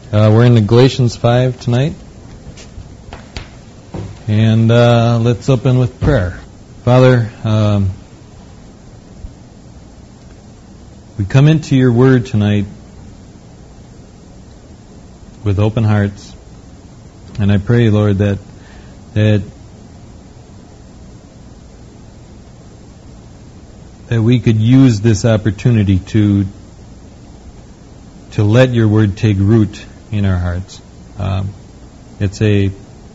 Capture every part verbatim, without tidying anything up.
Uh, we're in the Galatians five tonight. And uh, let's open with prayer. Father, um, we come into your word tonight with open hearts. And I pray, Lord, that that that we could use this opportunity to to let your word take root in our hearts. Um, it's a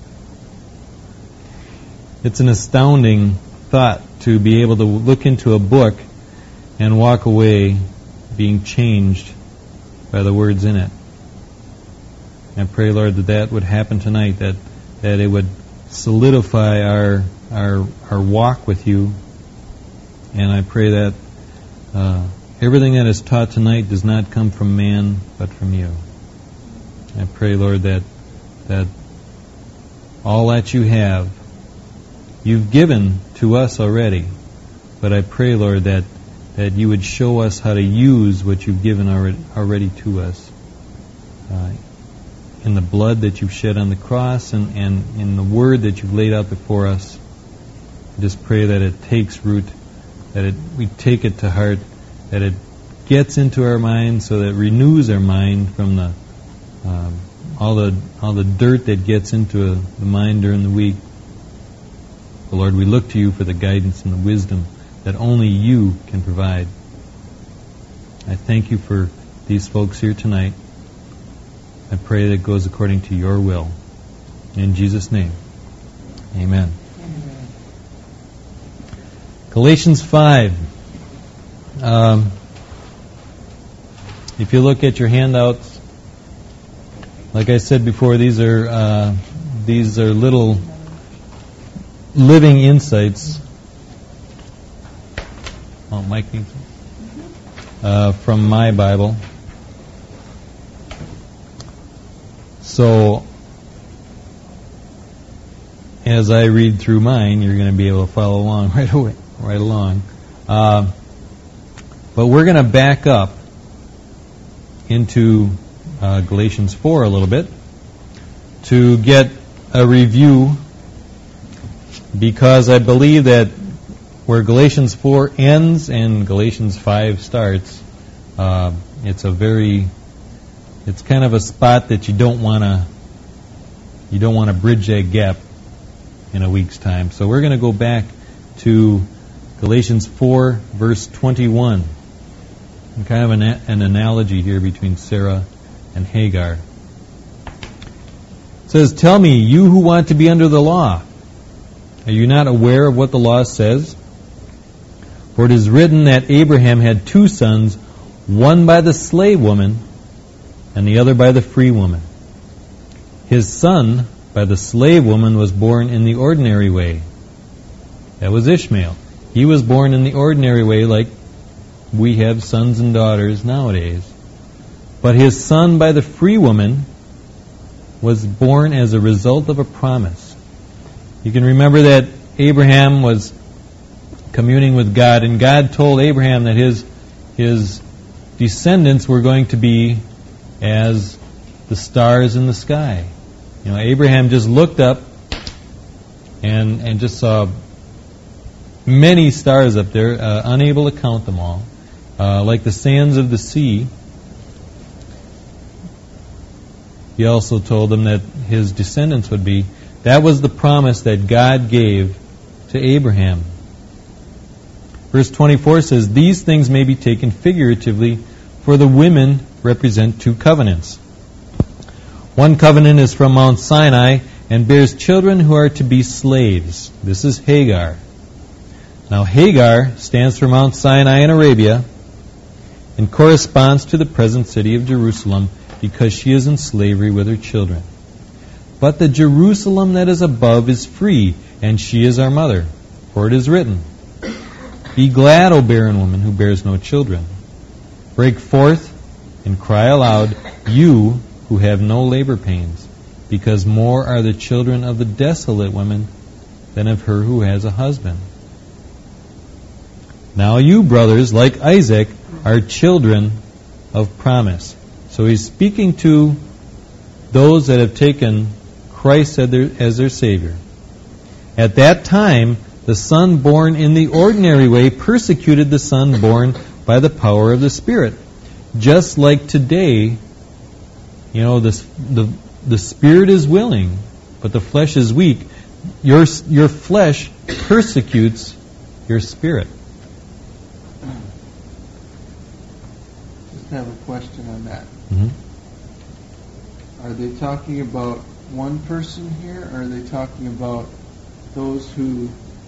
it's an astounding thought to be able to look into a book and walk away being changed by the words in it. I pray, Lord, that that would happen tonight, that that it would solidify our our our walk with you. And I pray that uh, everything that is taught tonight does not come from man, but from you. I pray, Lord, that that all that you have, you've given to us already. But I pray, Lord, that, that you would show us how to use what you've given already, already to us. Uh, in the blood that you've shed on the cross and, and in the word that you've laid out before us. I just pray that it takes root, that it, we take it to heart, that it gets into our mind so that it renews our mind from the um, all the all the dirt that gets into a, the mind during the week. But Lord, we look to you for the guidance and the wisdom that only you can provide. I thank you for these folks here tonight. I pray that it goes according to your will. In Jesus' name, amen. Amen. Galatians five. Um, if you look at your handouts, like I said before, these are uh, these are little living insights. Oh, Mike needs uh, from my Bible. So, as I read through mine, you're going to be able to follow along right away, right along. Uh, but we're going to back up into uh, Galatians four a little bit to get a review, because I believe that where Galatians four ends and Galatians five starts, uh, it's a very, it's kind of a spot that you don't want to, you don't want to bridge that gap in a week's time. So we're going to go back to Galatians four, verse twenty-one. And kind of an, an analogy here between Sarah and Hagar. It says, "Tell me, you who want to be under the law, are you not aware of what the law says? For it is written that Abraham had two sons, one by the slave woman and the other by the free woman. His son by the slave woman was born in the ordinary way." That was Ishmael. He was born in the ordinary way, like we have sons and daughters nowadays. But his son by the free woman was born as a result of a promise. You can remember that Abraham was communing with God, and God told Abraham that his his descendants were going to be as the stars in the sky. You know, Abraham just looked up and and just saw many stars up there, uh, unable to count them all, uh, like the sands of the sea. He also told them that his descendants would be. That was the promise that God gave to Abraham. Verse twenty-four says, "These things may be taken figuratively, for the women represent two covenants. One covenant is from Mount Sinai and bears children who are to be slaves." This is Hagar. Now Hagar stands for Mount Sinai in Arabia and corresponds to the present city of Jerusalem because she is in slavery with her children. But the Jerusalem that is above is free, and she is our mother. For it is written, "Be glad, O barren woman who bears no children. Break forth and cry aloud, you who have no labor pains, because more are the children of the desolate woman than of her who has a husband. Now you, brothers, like Isaac, are children of promise." So he's speaking to those that have taken Christ as their, as their Savior. At that time, the Son born in the ordinary way persecuted the Son born by the power of the Spirit. Just like today, you know, this, the the Spirit is willing, but the flesh is weak. Your your flesh persecutes your spirit. Just have a question on that. Mm-hmm. Are they talking about one person here, or are they talking about those who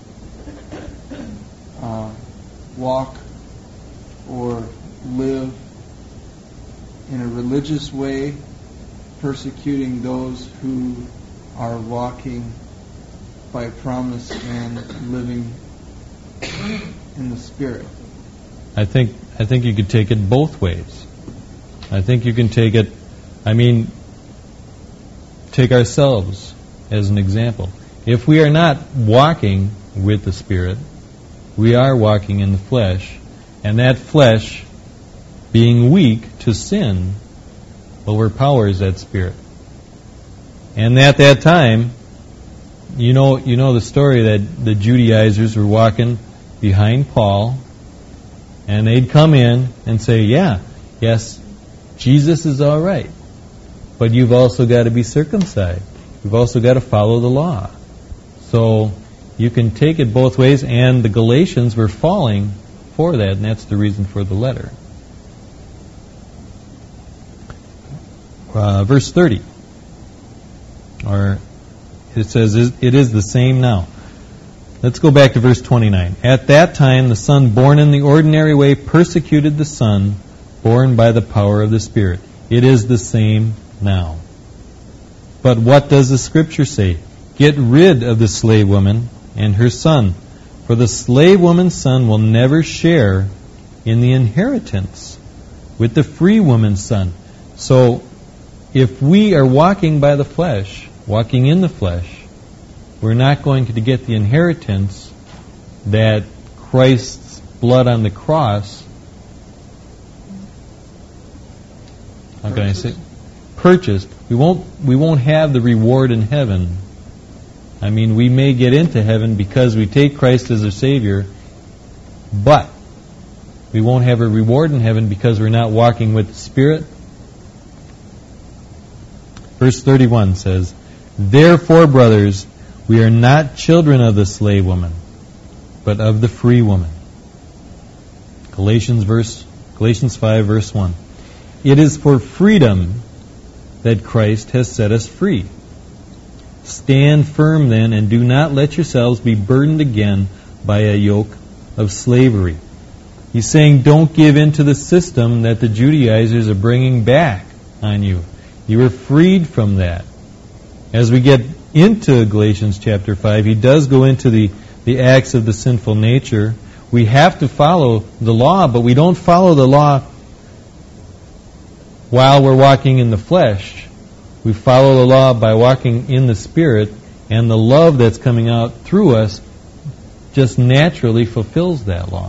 uh, walk or live in a religious way, persecuting those who are walking by promise and living in the Spirit? I think I think you could take it both ways. I think you can take it, I mean, take ourselves as an example. If we are not walking with the Spirit, we are walking in the flesh, and that flesh, being weak to sin, overpowers that Spirit. And at that time, you know, you know the story that the Judaizers were walking behind Paul, and they'd come in and say, yeah, yes, Jesus is all right, but you've also got to be circumcised. You've also got to follow the law. So you can take it both ways, and the Galatians were falling for that, and that's the reason for the letter. Uh, verse thirty, or it says, it is the same now. Let's go back to verse twenty-nine. At that time, the Son born in the ordinary way persecuted the Son born by the power of the Spirit. It is the same now. But what does the Scripture say? Get rid of the slave woman and her son, for the slave woman's son will never share in the inheritance with the free woman's son. So, if we are walking by the flesh, walking in the flesh, we're not going to get the inheritance that Christ's blood on the cross, how can I say, purchased. We won't, we won't have the reward in heaven. I mean, we may get into heaven because we take Christ as our Savior, but we won't have a reward in heaven because we're not walking with the Spirit. Verse thirty-one says, therefore, brothers, we are not children of the slave woman, but of the free woman. Galatians verse Galatians five, verse one. It is for freedom that Christ has set us free. Stand firm then, and do not let yourselves be burdened again by a yoke of slavery. He's saying, don't give in to the system that the Judaizers are bringing back on you. You were freed from that. As we get into Galatians chapter five, he does go into the, the acts of the sinful nature. We have to follow the law, but we don't follow the law while we're walking in the flesh. We follow the law by walking in the Spirit, and the love that's coming out through us just naturally fulfills that law.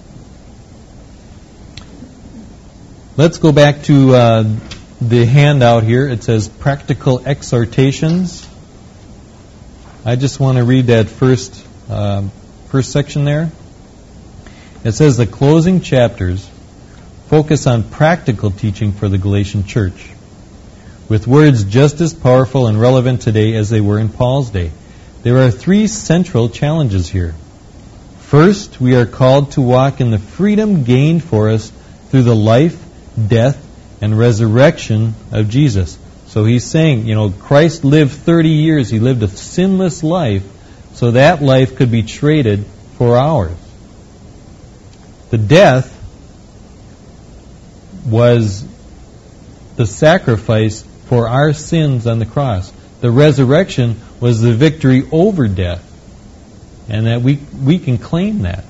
Let's go back to uh, the handout here. It says practical exhortations. I just want to read that first uh, first section there. It says the closing chapters focus on practical teaching for the Galatian church, with words just as powerful and relevant today as they were in Paul's day. There are three central challenges here. First, we are called to walk in the freedom gained for us through the life, death, and resurrection of Jesus. So he's saying, you know, Christ lived thirty years. He lived a sinless life, so that life could be traded for ours. The death was the sacrifice for our sins on the cross. The resurrection was the victory over death, and that we we can claim that.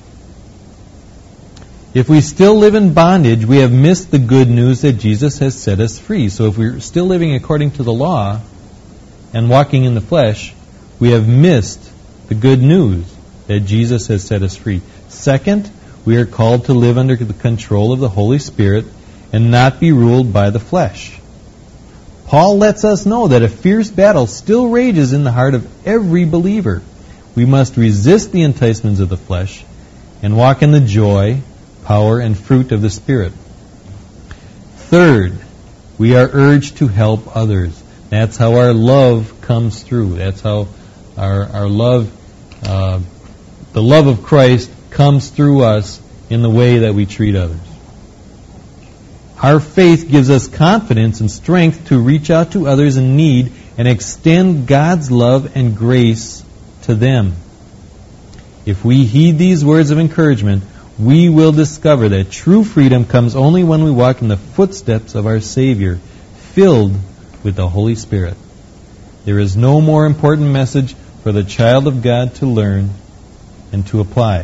If we still live in bondage, we have missed the good news that Jesus has set us free. So if we're still living according to the law and walking in the flesh, we have missed the good news that Jesus has set us free. Second, we are called to live under the control of the Holy Spirit and not be ruled by the flesh. Paul lets us know that a fierce battle still rages in the heart of every believer. We must resist the enticements of the flesh and walk in the joy, power, and fruit of the Spirit. Third, we are urged to help others. That's how our love comes through. That's how our, our love, uh, the love of Christ comes through us in the way that we treat others. Our faith gives us confidence and strength to reach out to others in need and extend God's love and grace to them. If we heed these words of encouragement, we will discover that true freedom comes only when we walk in the footsteps of our Savior, filled with the Holy Spirit. There is no more important message for the child of God to learn and to apply.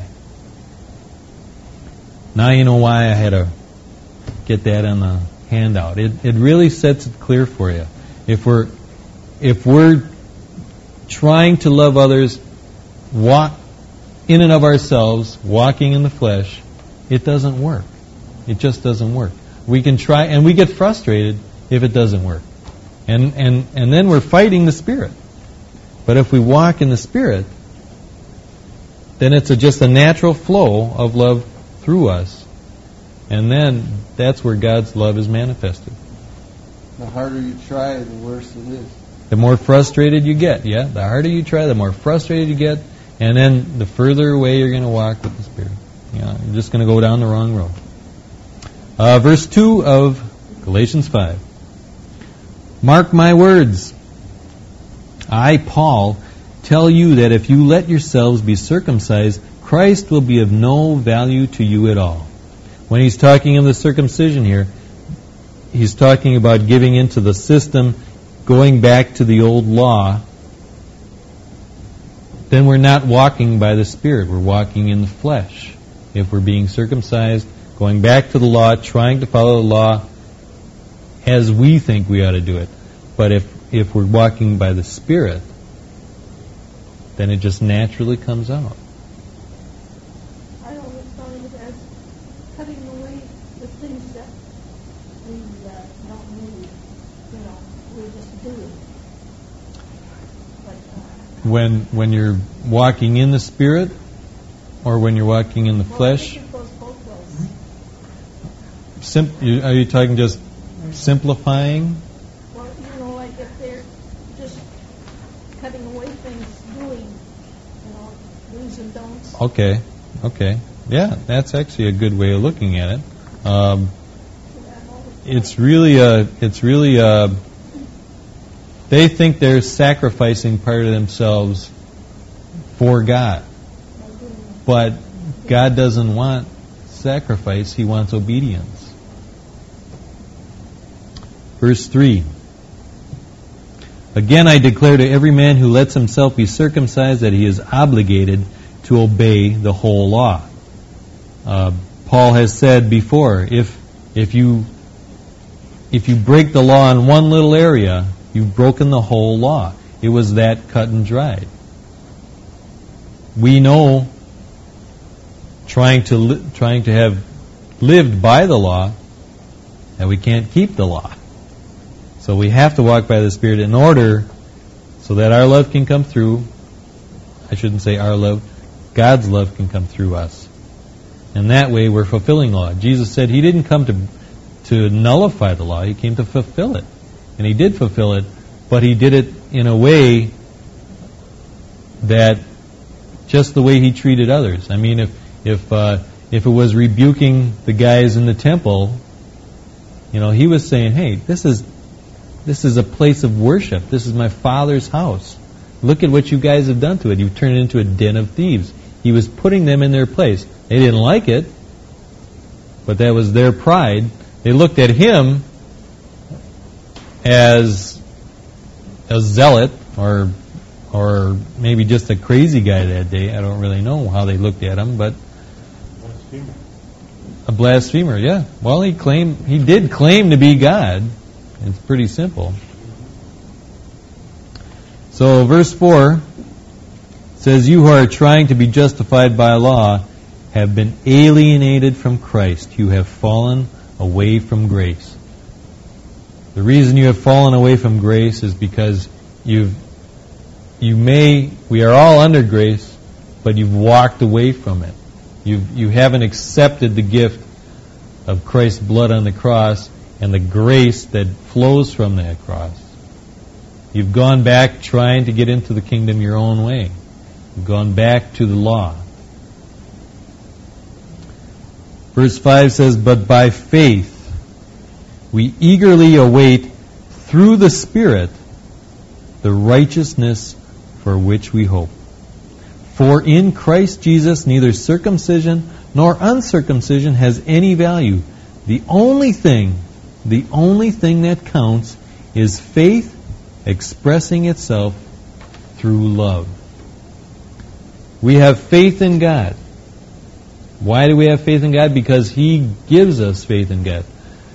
Now you know why I had to get that on the handout. It it really sets it clear for you. If we're if we're trying to love others, walk in and of ourselves, walking in the flesh, it doesn't work. It just doesn't work. We can try, and we get frustrated if it doesn't work. And and and then we're fighting the Spirit. But if we walk in the Spirit, then it's a, just a natural flow of love through us. And then that's where God's love is manifested. The harder you try, the worse it is. The more frustrated you get, yeah. The harder you try, the more frustrated you get. And then the further away you're going to walk with the Spirit. You know, you're just going to go down the wrong road. Uh, verse two of Galatians five. Mark my words. I, Paul, tell you that if you let yourselves be circumcised, Christ will be of no value to you at all. When he's talking of the circumcision here, he's talking about giving into the system, going back to the old law. Then we're not walking by the Spirit. We're walking in the flesh. If we're being circumcised, going back to the law, trying to follow the law as we think we ought to do it. But if, if we're walking by the Spirit, then it just naturally comes out. I always thought of it as cutting away the things that we uh, don't need. You know, we just do it. But, uh, When when you're walking in the Spirit, or when you're walking in the well, flesh, I think it goes both ways. sim- you- are you talking just simplifying? Well, you know, like if they're just cutting away things, doing, you know, do's and don'ts. Okay, okay, yeah, that's actually a good way of looking at it. Um, it's really a, it's really a. They think they're sacrificing part of themselves for God. But God doesn't want sacrifice, He wants obedience. Verse three. Again I declare to every man who lets himself be circumcised that he is obligated to obey the whole law. Uh, Paul has said before, if if you if you break the law in one little area, you've broken the whole law. It was that cut and dried. We know, trying to li- trying to have lived by the law, that we can't keep the law. So we have to walk by the Spirit in order so that our love can come through. I shouldn't say our love. God's love can come through us. And that way we're fulfilling law. Jesus said He didn't come to to nullify the law. He came to fulfill it. And He did fulfill it, but He did it in a way that just the way He treated others. I mean, if if uh, if it was rebuking the guys in the temple, you know, He was saying, hey, this is this is a place of worship. This is my Father's house. Look at what you guys have done to it. You've turned it into a den of thieves. He was putting them in their place. They didn't like it, but that was their pride. They looked at Him as a zealot, or or maybe just a crazy guy that day. I don't really know how they looked at him, but blasphemer. A blasphemer, yeah. Well, he claimed he did claim to be God. It's pretty simple. So verse four says, you who are trying to be justified by law have been alienated from Christ. You have fallen away from grace. The reason you have fallen away from grace is because you've, you may, we are all under grace, but you've walked away from it. You've, you haven't accepted the gift of Christ's blood on the cross and the grace that flows from that cross. You've gone back trying to get into the kingdom your own way. You've gone back to the law. Verse five says, "But by faith we eagerly await through the Spirit the righteousness for which we hope. For in Christ Jesus neither circumcision nor uncircumcision has any value. The only thing, the only thing that counts is faith expressing itself through love." We have faith in God. Why do we have faith in God? Because He gives us faith in God.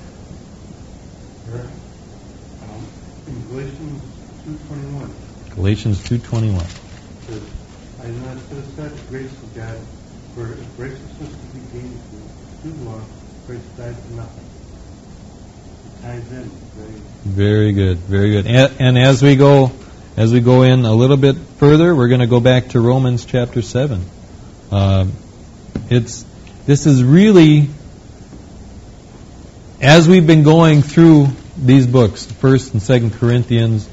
Um, in Galatians two twenty-one, Galatians two twenty-one. it says, "I do not set aside the grace of God, for if righteousness to be gained through the law, Christ died for nothing." It ties in very. Very good, very good. And, and as we go, as we go in a little bit further, we're going to go back to Romans chapter seven. Uh, it's this is really, as we've been going through these books, First and Second Corinthians,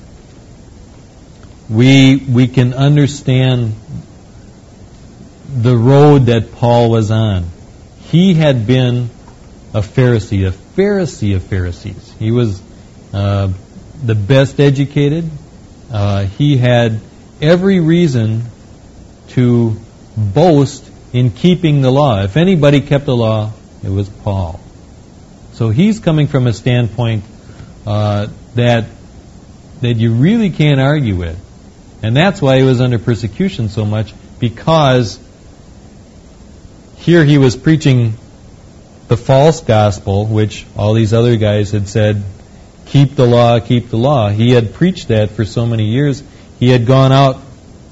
we we can understand the road that Paul was on. He had been a Pharisee, a Pharisee of Pharisees. He was uh, the best educated. Uh, he had every reason to boast in keeping the law. If anybody kept the law, it was Paul. So he's coming from a standpoint uh, that that you really can't argue with. And that's why he was under persecution so much, because here he was preaching the false gospel, which all these other guys had said, keep the law, keep the law. He had preached that for so many years. He had gone out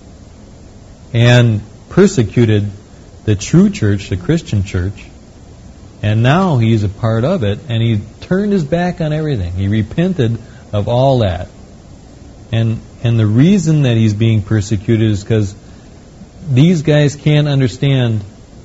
and persecuted the true church, the Christian church, and now he's a part of it, and he turned his back on everything. He repented of all that. And and the reason that he's being persecuted is because these guys can't understand,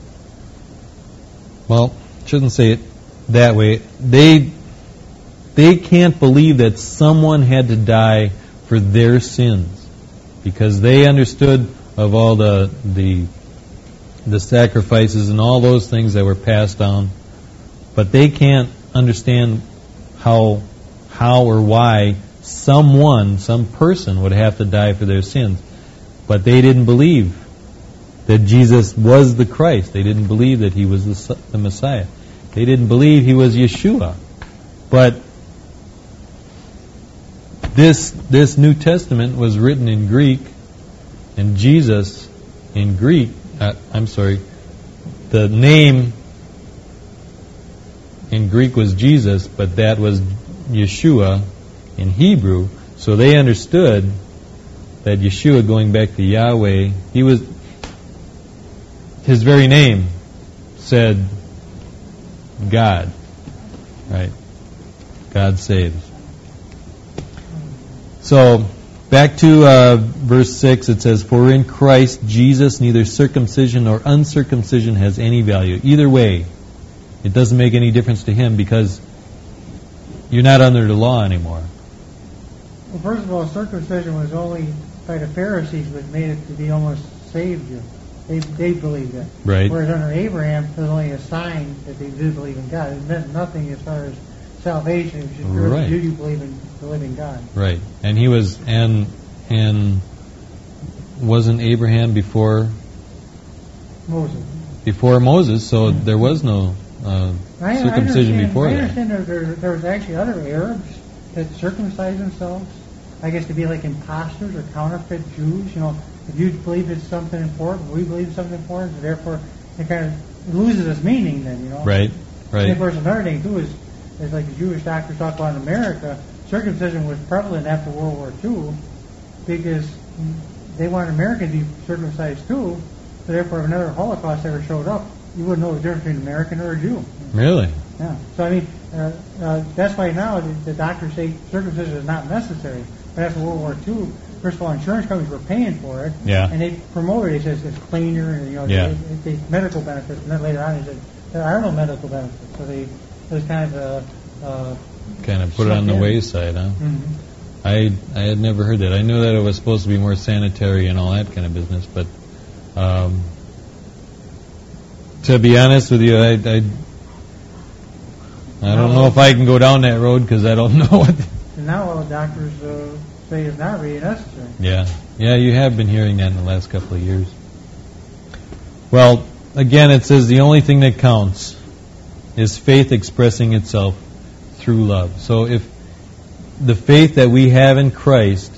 well, shouldn't say it that way. They they can't believe that someone had to die for their sins, because they understood of all the the the sacrifices and all those things that were passed down, but they can't understand how how or why someone, some person would have to die for their sins. But they didn't believe that Jesus was the Christ. They didn't believe that He was the, the Messiah. They didn't believe He was Yeshua. But this this New Testament was written in Greek, and Jesus in Greek, uh, I'm sorry, the name in Greek was Jesus, but that was Yeshua in Hebrew. So they understood that Yeshua, going back to Yahweh, he was, his very name said God, right? God saves. So back to uh, verse six, it says, "For in Christ Jesus neither circumcision nor uncircumcision has any value." Either way, it doesn't make any difference to him, because you're not under the law anymore. Well, first of all, circumcision was only by the Pharisees, which made it to be almost saved you. They they believed it. Right. Whereas under Abraham, it was only a sign that they did believe in God. It meant nothing as far as salvation. It was just, Right. do you believe in the living God? Right. And he was, and and wasn't Abraham before Moses. before Moses? So there was no uh, I, circumcision I before I that. understand there, there, there was actually other Arabs that circumcised themselves, I guess, to be like imposters or counterfeit Jews. You know, if you believe it's something important, we believe it's something important, so therefore it kind of loses its meaning then, you know. Right. Right. And of course, another thing too is, is like the Jewish doctors talk about in America, circumcision was prevalent after World War Two because they wanted Americans to be circumcised too. So therefore, if another Holocaust ever showed up, you wouldn't know the difference between an American or a Jew. Really? Yeah. So I mean, Uh, uh, that's why now the, the doctors say circumcision is not necessary. But after World War Two, first of all, insurance companies were paying for it, Yeah. and they promoted it as it's cleaner and you know Yeah. they, they, medical benefits. And then later on, they said there are no medical benefits, so they it was kind of a uh, Kind of put it on the Snuck in. wayside, huh? mhm. I I had never heard that. I knew that it was supposed to be more sanitary and all that kind of business, but um, to be honest with you, I I, I don't know if I can go down that road because I don't know what. And now all the doctors uh, say it's not really necessary. Yeah, yeah, you have been hearing that in the last couple of years. Well, again, it says the only thing that counts is faith expressing itself through love. So if the faith that we have in Christ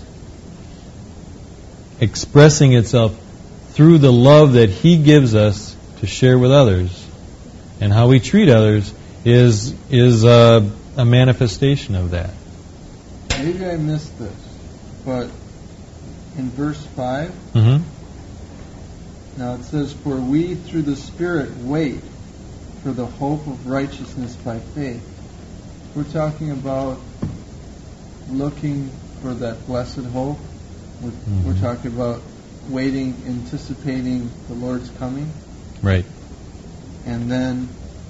expressing itself through the love that He gives us to share with others and how we treat others is is a, a manifestation of that. Maybe I missed this, but in verse five, Mm-hmm. now it says, "For we through the Spirit wait for the hope of righteousness by faith." We're talking about looking for that blessed hope. We're, Mm-hmm. we're talking about waiting, anticipating the Lord's coming. Right. And then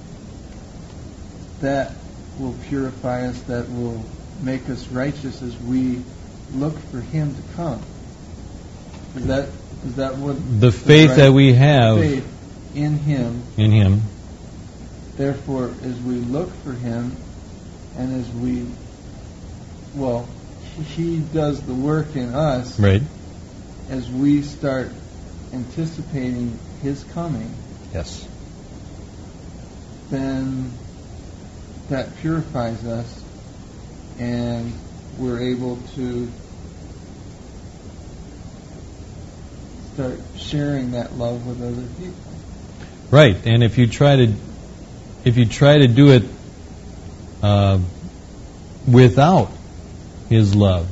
that will purify us, that will make us righteous as we look for Him to come. Is that is that what The faith right that we have faith in Him? in Him. Therefore, as we look for Him, and as we, well, He does the work in us. Right. As we start anticipating His coming, Yes. then that purifies us, and we're able to start sharing that love with other people. Right. And if you try to, if you try to do it uh, without His love,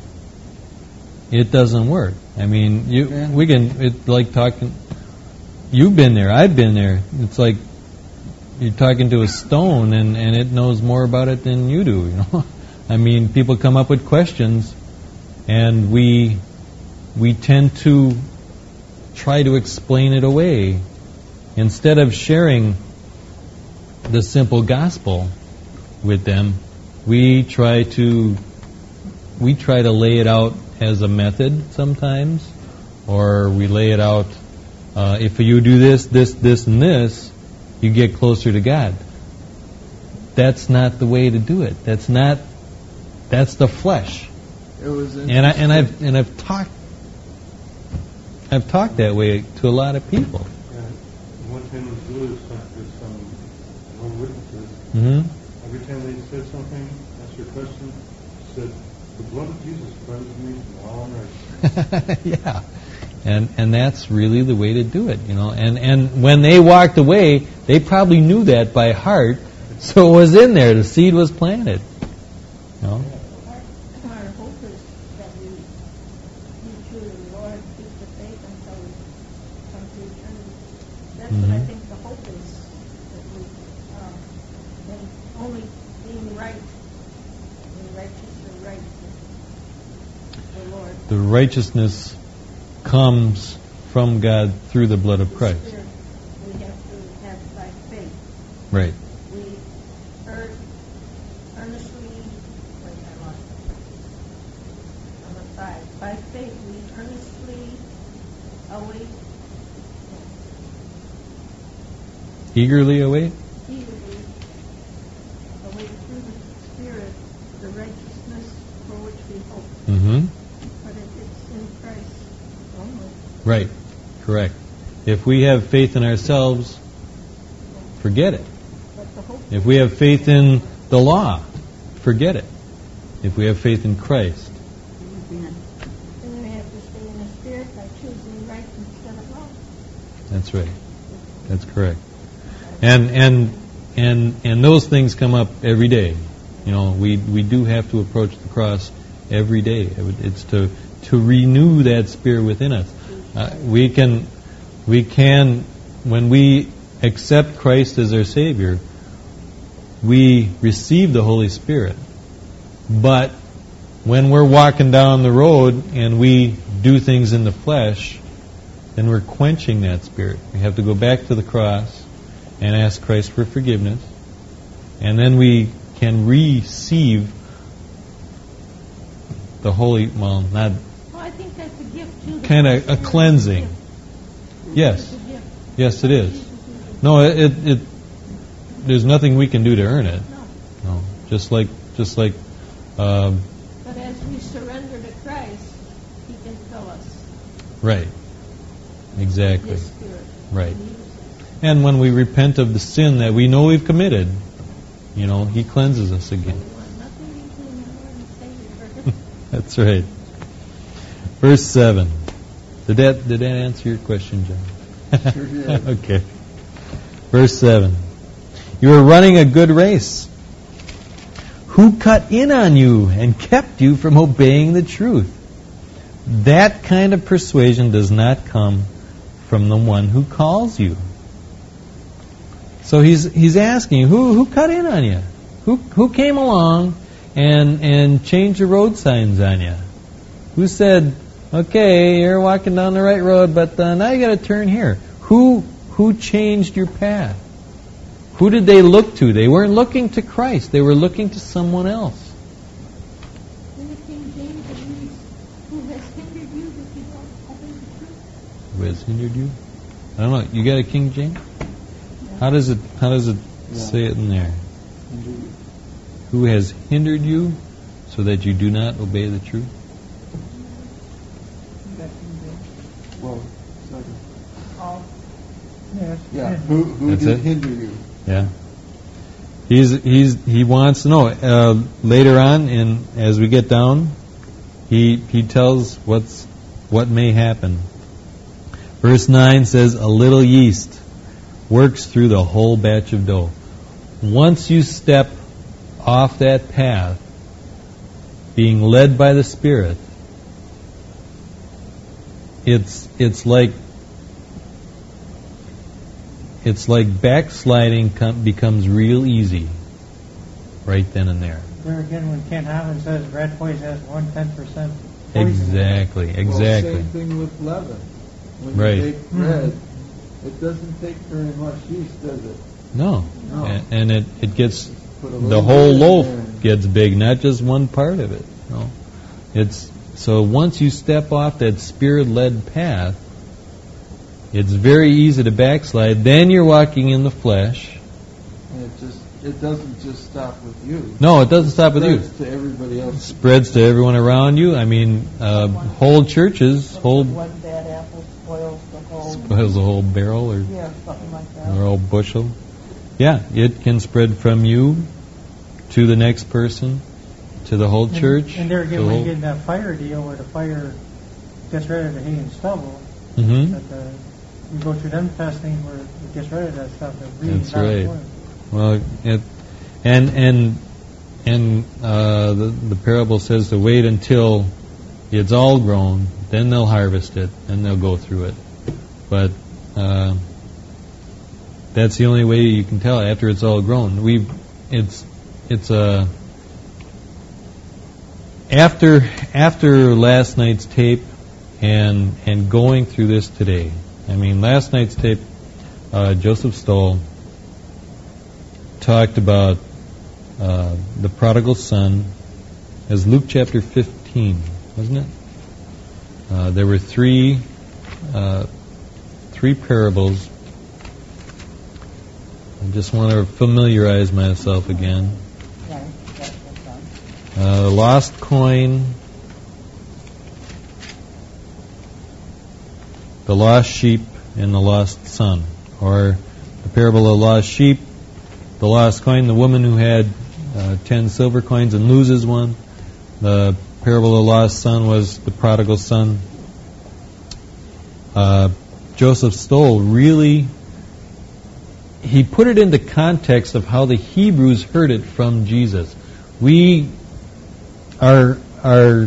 it doesn't work. I mean, you Yeah. we can. It's like talking. You've been there. I've been there. It's like you're talking to a stone, and, and it knows more about it than you do. You know. I mean, people come up with questions, and we we tend to try to explain it away instead of sharing the simple gospel with them. We try to we try to lay it out as a method sometimes, or we lay it out. Uh, if you do this, this, this, and this, you get closer to God. That's not the way to do it. That's not. That's the flesh. It was And I and I've and I've talked. I've talked that way to a lot of people. Yeah. One time in Louis talked with some one witnesses. Mm-hmm. Every time they said something, asked her a question, she said, "The blood of Jesus cleanses me from all unrighteousness." Yeah, and and that's really the way to do it, you know. And and when they walked away, they probably knew that by heart, so it was in there. The seed was planted. You know? Our, our hope is that we meet you, the Lord, keep the faith until we come to eternity. That's what I Mhm. think the hope is, that we, um, and only being right, being righteous or right with the Lord. The righteousness comes from God through the blood of Christ. Spirit we have to have by faith. Right. We ear- earnestly, wait, I lost it. Number five. By faith we earnestly await, Eagerly await. eagerly await through the Spirit the righteousness for which we hope. Mm-hmm. But it, it's in Christ only. Right. Correct. If we have faith in ourselves, forget it. But the hope If we have faith in the law, forget it. If we have faith in Christ, then we have to stay in the Spirit by choosing right instead of wrong. that's right. That's correct. And and and and those things come up every day. You know, we we do have to approach the cross every day. It's to to renew that spirit within us. Uh, we can we can when we accept Christ as our Savior, we receive the Holy Spirit. But when we're walking down the road and we do things in the flesh, then we're quenching that Spirit. We have to go back to the cross and ask Christ for forgiveness. And then we can receive the Holy, well, not Well, I think that's a gift too. kind of a cleansing. Yes. It's a gift. Yes, it is. No, it, it, it there's nothing we can do to earn it. No. No. Just like, just like, um, But as we surrender to Christ, He can fill us right. Exactly. with His Spirit. Right. And use us. And when we repent of the sin that we know we've committed, you know, He cleanses us again. We want nothing between our Lord and Savior. That's right. Verse seven. Did that did that answer your question, John? Sure did. Okay. Verse seven. You are running a good race. Who cut in on you and kept you from obeying the truth? That kind of persuasion does not come from the one who calls you. So he's he's asking, who who cut in on you? Who who came along and and changed the road signs on you? Who said, okay, you're walking down the right road, but uh, now you got to turn here? Who who changed your path? Who did they look to? They weren't looking to Christ. They were looking to someone else. In the King James, it reads, who has hindered you that you don't obey the truth? Who has hindered you? I don't know. You got a King James? How does it How does it Yeah. say it in there? Indeed. Who has hindered you so that you do not obey the truth? Well, second. Yes. Yeah. Who who That's did it? hinder you? Yeah. He's he's he wants to know. Uh, later on, in as we get down, he he tells what's what may happen. Verse nine says, "A little yeast works through the whole batch of dough." Once you step off that path, being led by the Spirit, it's it's like it's like backsliding com- becomes real easy, right then and there. There again, when Ken Holland says red poison has one tenth percent. Exactly, exactly. Well, same thing with leaven. When Right. you bake bread, it doesn't take very much yeast, does it? No, No. A- and it it gets Put a the little whole bit in loaf there. gets big, not just one part of it. No, it's so once you step off that Spirit-led path, it's very easy to backslide. Then you're walking in the flesh. And it just it doesn't just stop with you. No, it doesn't stop with you. Spreads to everybody It else. spreads to everyone around you. I mean, uh, whole churches, whole One bad apple spoils the whole. spoils the whole barrel or, Yeah, something like that. or whole bushel. Yeah, it can spread from you to the next person, to the whole church. And, and there to again, the when you whole- get in that fire deal where the fire gets rid of the hay and stubble, Mhm. that the, you go through them testing where it gets rid of that stuff. That really That's is not right. important. Well, it, and and and uh, the the parable says to wait until it's all grown, then they'll harvest it, and they'll go through it. But uh, that's the only way you can tell after it's all grown. We, it's it's a after after last night's tape and and going through this today. I mean, last night's tape, uh, Joseph Stoll talked about uh, the prodigal son as Luke chapter fifteen, wasn't it? Uh, there were three uh, three parables. I just want to familiarize myself again. Right, that's what's done. Uh, the lost coin, the lost sheep, and the lost son. Or the parable of the lost sheep, the lost coin, the woman who had uh, ten silver coins and loses one. The parable of the lost son was the prodigal son. Uh, Joseph Stoll really, he put it into context of how the Hebrews heard it from Jesus. We are are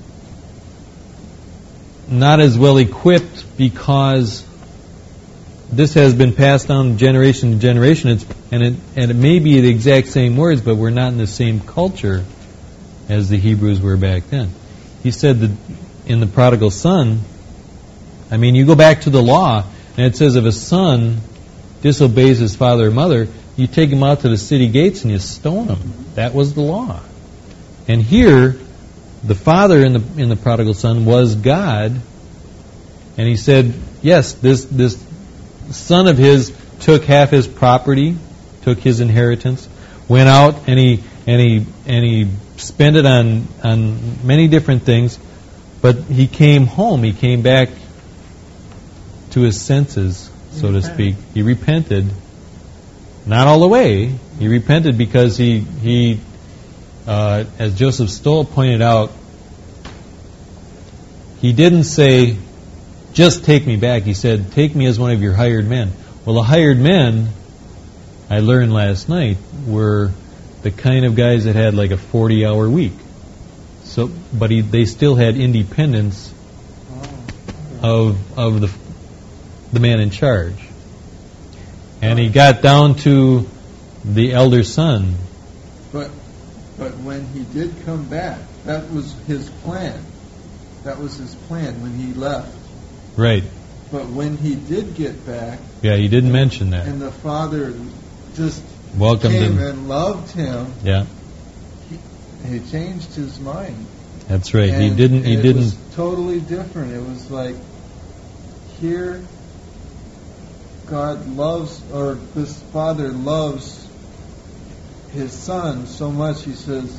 not as well equipped because this has been passed on generation to generation, it's, and it and it may be the exact same words, but we're not in the same culture as the Hebrews were back then. He said that in the prodigal son, I mean, you go back to the law, and it says if a son disobeys his father or mother, you take him out to the city gates and you stone him. That was the law. And here, the father in the in the prodigal son was God, and he said, yes, this this son of his took half his property, took his inheritance, went out and he and he and he spent it on on many different things, but he came home. He came back to his senses, so to speak. He repented, not all the way. He repented because he he, uh, as Joseph Stoll pointed out, he didn't say, "Just take me back." He said, "Take me as one of your hired men." Well, the hired men, I learned last night, were the kind of guys that had like a forty-hour week. So, but he, they still had independence of of the the man in charge. And he got down to the elder son. But but when he did come back, that was his plan. That was his plan when he left. Right. But when he did get back, yeah, he didn't mention that. And the father just welcomed came him and loved him. Yeah. He, he changed his mind. That's right. And, he didn't. He it didn't. was totally different. It was like here, God loves, or this father loves his son so much. He says,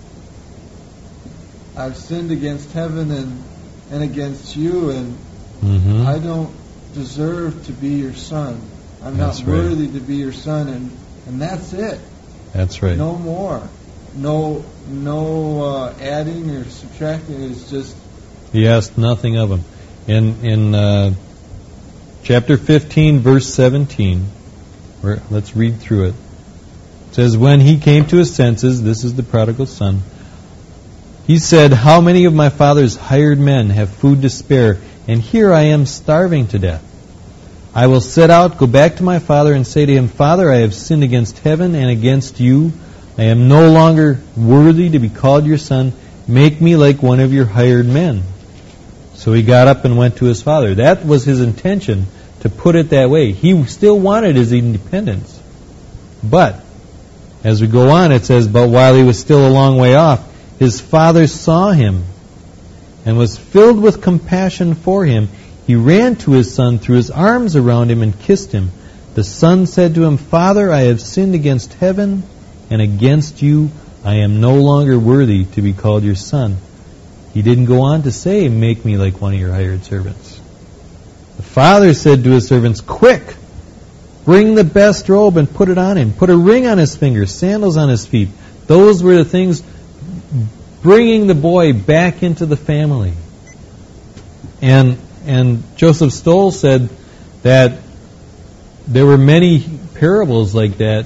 "I've sinned against heaven and and against you, and mm-hmm. I don't deserve to be your son. I'm that's not right. worthy to be your son." And and that's it. That's right. No more. No no uh, adding or subtracting. It's just. He asked nothing of him. In in uh, chapter fifteen, verse seventeen, where, let's read through it. It says, "When he came to his senses," this is the prodigal son, "he said, 'How many of my father's hired men have food to spare, and here I am starving to death? I will set out, go back to my father, and say to him, Father, I have sinned against heaven and against you. I am no longer worthy to be called your son. Make me like one of your hired men.' So he got up and went to his father." That was his intention, to put it that way. He still wanted his independence. But, as we go on, it says, "But while he was still a long way off, his father saw him and was filled with compassion for him. He ran to his son, threw his arms around him, and kissed him. The son said to him, 'Father, I have sinned against heaven and against you. I am no longer worthy to be called your son.' He didn't go on to say, 'Make me like one of your hired servants.' The father said to his servants, 'Quick, bring the best robe and put it on him. Put a ring on his finger, sandals on his feet.' Those were the things bringing the boy back into the family. And and Joseph Stoll said that there were many parables like that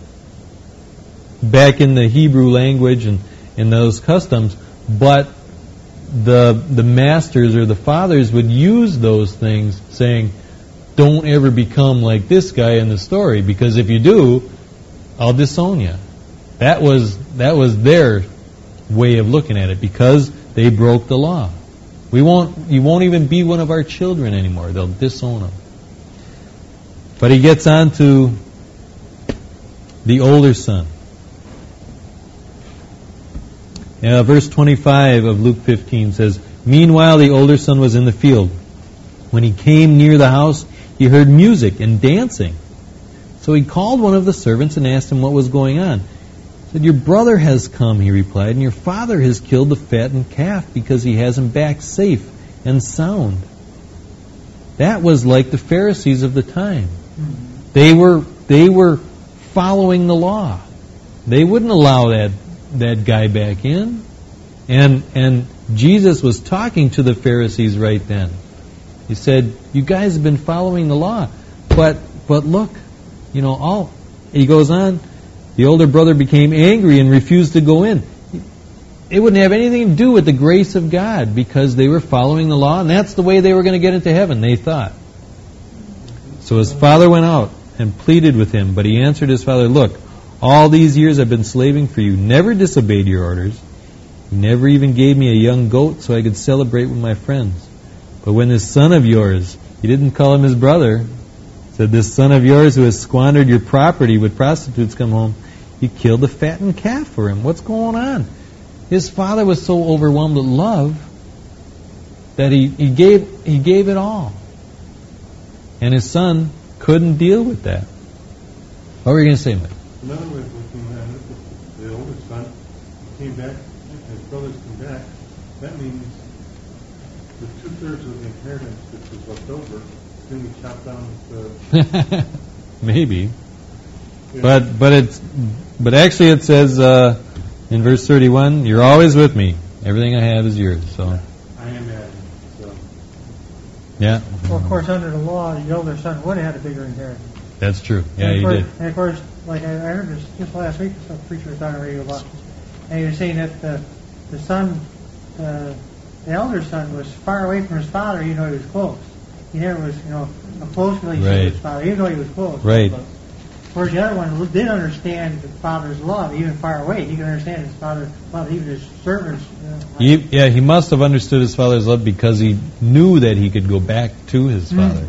back in the Hebrew language and in those customs, but the the masters or the fathers would use those things, saying, "Don't ever become like this guy in the story, because if you do, I'll disown you." That was that was their way of looking at it, because they broke the law. We won't. You won't even be one of our children anymore. They'll disown them. But he gets on to the older son. Uh, verse twenty-five of Luke fifteen says, "Meanwhile the older son was in the field. When he came near the house, he heard music and dancing. So he called one of the servants and asked him what was going on. He said, 'Your brother has come,' he replied, 'and your father has killed the fattened calf because he has him back safe and sound.'" That was like the Pharisees of the time. They were they were following the law. They wouldn't allow that that guy back in. And and Jesus was talking to the Pharisees right then. He said, "You guys have been following the law, but but look, you know, all." He goes on, "The older brother became angry and refused to go in." It wouldn't have anything to do with the grace of God, because they were following the law, and that's the way they were going to get into heaven, they thought. So his father went out and pleaded with him, but he answered his father, "Look, all these years I've been slaving for you, never disobeyed your orders. You never even gave me a young goat so I could celebrate with my friends. But when this son of yours," he didn't call him his brother, said, "this son of yours who has squandered your property with prostitutes come home, he killed a fattened calf for him." What's going on? His father was so overwhelmed with love that he, he gave he gave it all. And his son couldn't deal with that. What were you going to say, Mike? Another way of looking at it, if the older son came back, his brothers came back, that means the two-thirds of the inheritance which was left over is going to be chopped down with the... Maybe. Yeah. But but it's but actually it says uh, in verse thirty-one, "You're always with me. Everything I have is yours." So I am adding. So. yeah. Well, of course, under the law, the older son would have had a bigger inheritance. That's true. Yeah, and he course, did. And of course, like I, I heard this just last week, some preacher was on the radio about this, and he was saying that the the son, uh, the elder son, was far away from his father, even though he was close. He never was, you know, a close relationship Right. with his father, even though he was close. Right. Of course, the other one did understand the father's love, even far away. He could understand his father's love, even his servants. You know, like, He, yeah, he must have understood his father's love because he knew that he could go back to his Mm. father.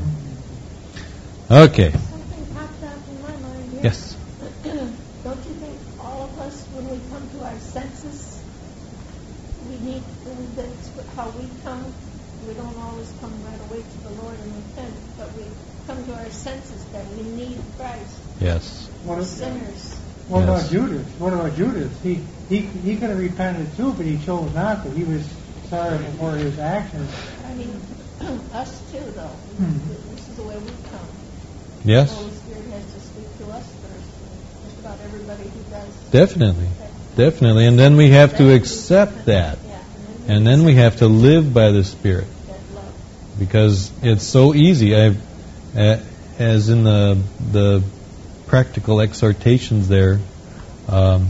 Okay. Something popped up in my mind here. Yes. Don't you think all of us, when we come to our senses, we need, that's how we come, we don't always come right away to the Lord and repent, but we come to our senses that we need Christ. Yes. What We're if- sinners. What Yes. about Judas? What about Judas? He he he could have repented too, but he chose not to. He was sorry for his actions. I mean, us too, though. Hmm. This is the way we come. Yes. The Holy Spirit has to speak to us first. Just about everybody who does. Definitely. Definitely. And then we have to accept that. Yeah, And then we have to live by the Spirit. that love. Because it's so easy. I've, uh, as in the the practical exhortations there, um,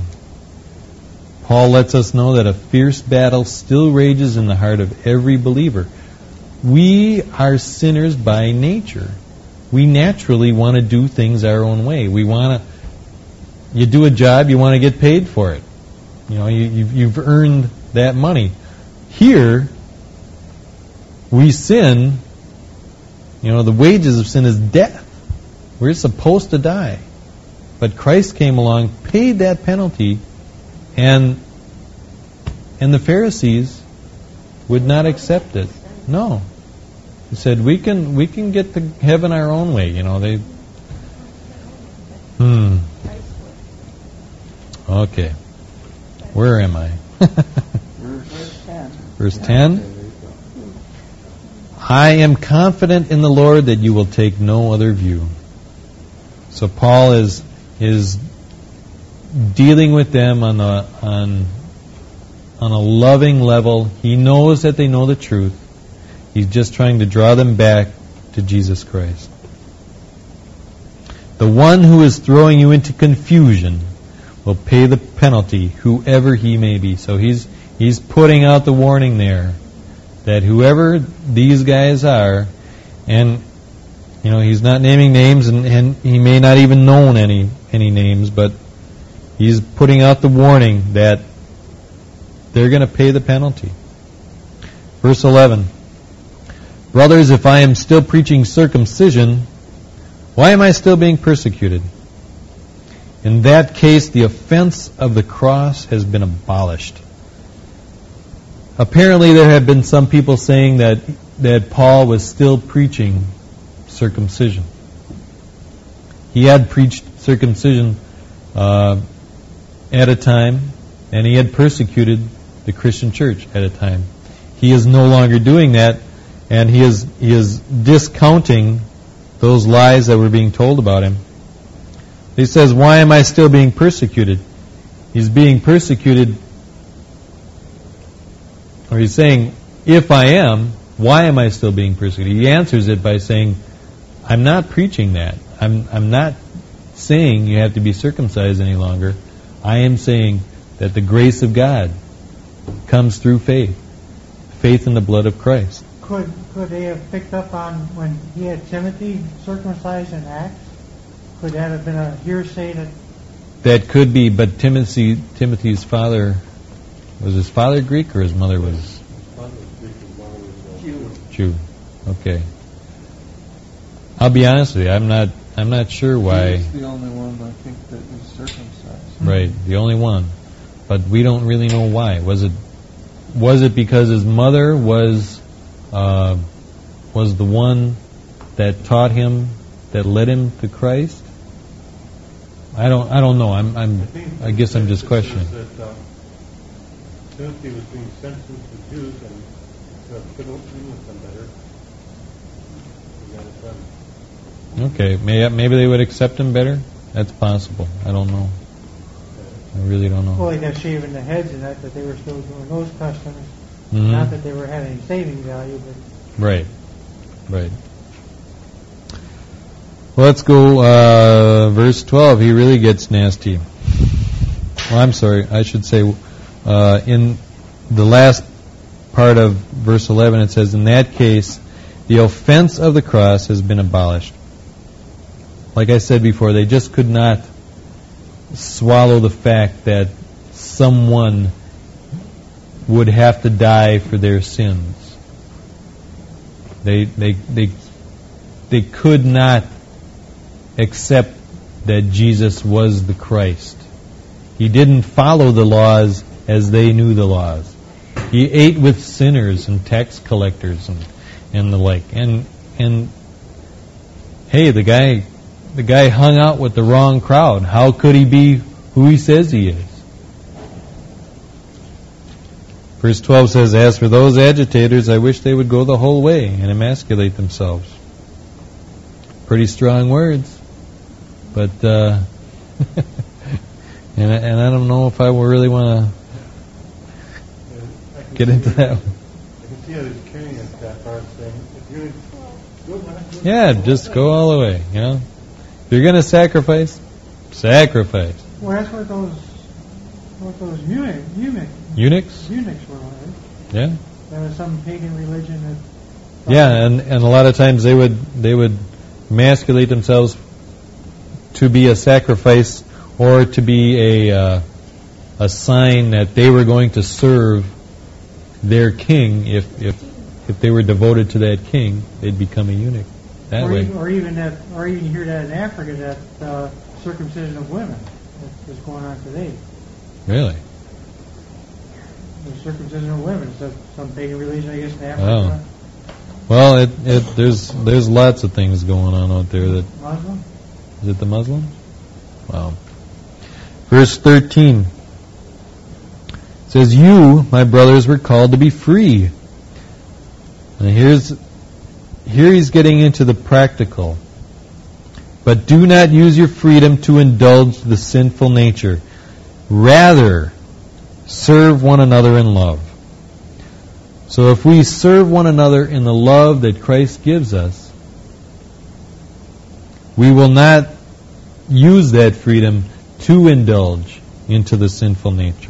Paul lets us know that a fierce battle still rages in the heart of every believer. We are sinners by nature. We naturally want to do things our own way. We want to. You do a job, you want to get paid for it. You know, you, you've, you've earned that money. Here, we sin. You know, the wages of sin is death. We're supposed to die. But Christ came along, paid that penalty, and and the Pharisees would not accept it. No. He said, we can we can get to heaven our own way. You know, they... Hmm. Okay. Where am I? Verse ten. Verse ten. I am confident in the Lord that you will take no other view. So Paul is is dealing with them on a on on a loving level. He knows that they know the truth. He's just trying to draw them back to Jesus Christ. The one who is throwing you into confusion will pay the penalty, whoever he may be. So he's he's putting out the warning there that whoever these guys are, and you know, he's not naming names, and, and he may not even know any any names, but he's putting out the warning that they're going to pay the penalty. Verse eleven. Brothers, if I am still preaching circumcision, why am I still being persecuted? In that case, the offense of the cross has been abolished. Apparently, there have been some people saying that, that Paul was still preaching circumcision. He had preached circumcision uh, at a time, and he had persecuted the Christian church at a time. He is no longer doing that, and he is he is discounting those lies that were being told about him. He says, why am I still being persecuted? He's being persecuted, or he's saying, if I am, why am I still being persecuted? He answers it by saying, I'm not preaching that. I'm I'm not saying you have to be circumcised any longer. I am saying that the grace of God comes through faith. Faith in the blood of Christ. could could they have picked up on when he had Timothy circumcised in Acts? Could that have been a hearsay that? That could be, but Timothy Timothy's father, was his father Greek or his mother was His father was Greek, his mother was, uh, Jew. Jew? Okay. I'll be honest with you, I'm not I'm not sure why. He's the only one I think that was circumcised. Right, the only one. But we don't really know why. Was it was it because his mother was uh, was the one that taught him, that led him to Christ? I don't I don't know. I'm I'm I, think I guess I'm just it questioning. says That, uh, Timothy was being sent to the Jews and to fit in with them better. He got it done. Okay, may, maybe they would accept him better? That's possible. I don't know. I really don't know. Well, like that shaving the heads and that, that they were still doing those customs. Mhm. Not that they were having any saving value, but Right, right. Well, let's go, uh, verse twelve. He really gets nasty. Well, I'm sorry, I should say, uh, in the last part of verse eleven, it says, in that case, the offense of the cross has been abolished. Like I said before, they just could not swallow the fact that someone would have to die for their sins. They they they they could not accept that Jesus was the Christ. He didn't follow the laws as they knew the laws. He ate with sinners and tax collectors and, and the like. And and hey, the guy the guy hung out with the wrong crowd. How could he be who he says he is? Verse twelve says, as for those agitators, I wish they would go the whole way and emasculate themselves. Pretty strong words. But, uh, and, and I don't know if I will really want I can to get see into how- that. I can see how he's carrying it that far, saying, if you're going to go back, go Yeah, back, just back. go all the way, you know. If you're going to sacrifice, sacrifice. well, that's what those what those eunuch, eunuch, Eunuchs? eunuchs were, right? Yeah. There was some pagan religion that. Yeah, and, and a lot of times they would they would emasculate themselves to be a sacrifice or to be a uh, a sign that they were going to serve their king. If if if they were devoted to that king, they'd become a eunuch that or way. Even, or even that, or even you hear that in Africa, that uh, circumcision of women that is going on today. Really? The circumcision of women. Is that some pagan religion, I guess, in Africa? Oh. Well, it, it there's there's lots of things going on out there. That Muslim? is it the Muslims? Wow. Verse thirteen says, "You, my brothers, were called to be free." And here's here he's getting into the practical. But do not use your freedom to indulge the sinful nature. Rather, serve one another in love. So if we serve one another in the love that Christ gives us, we will not use that freedom to indulge into the sinful nature.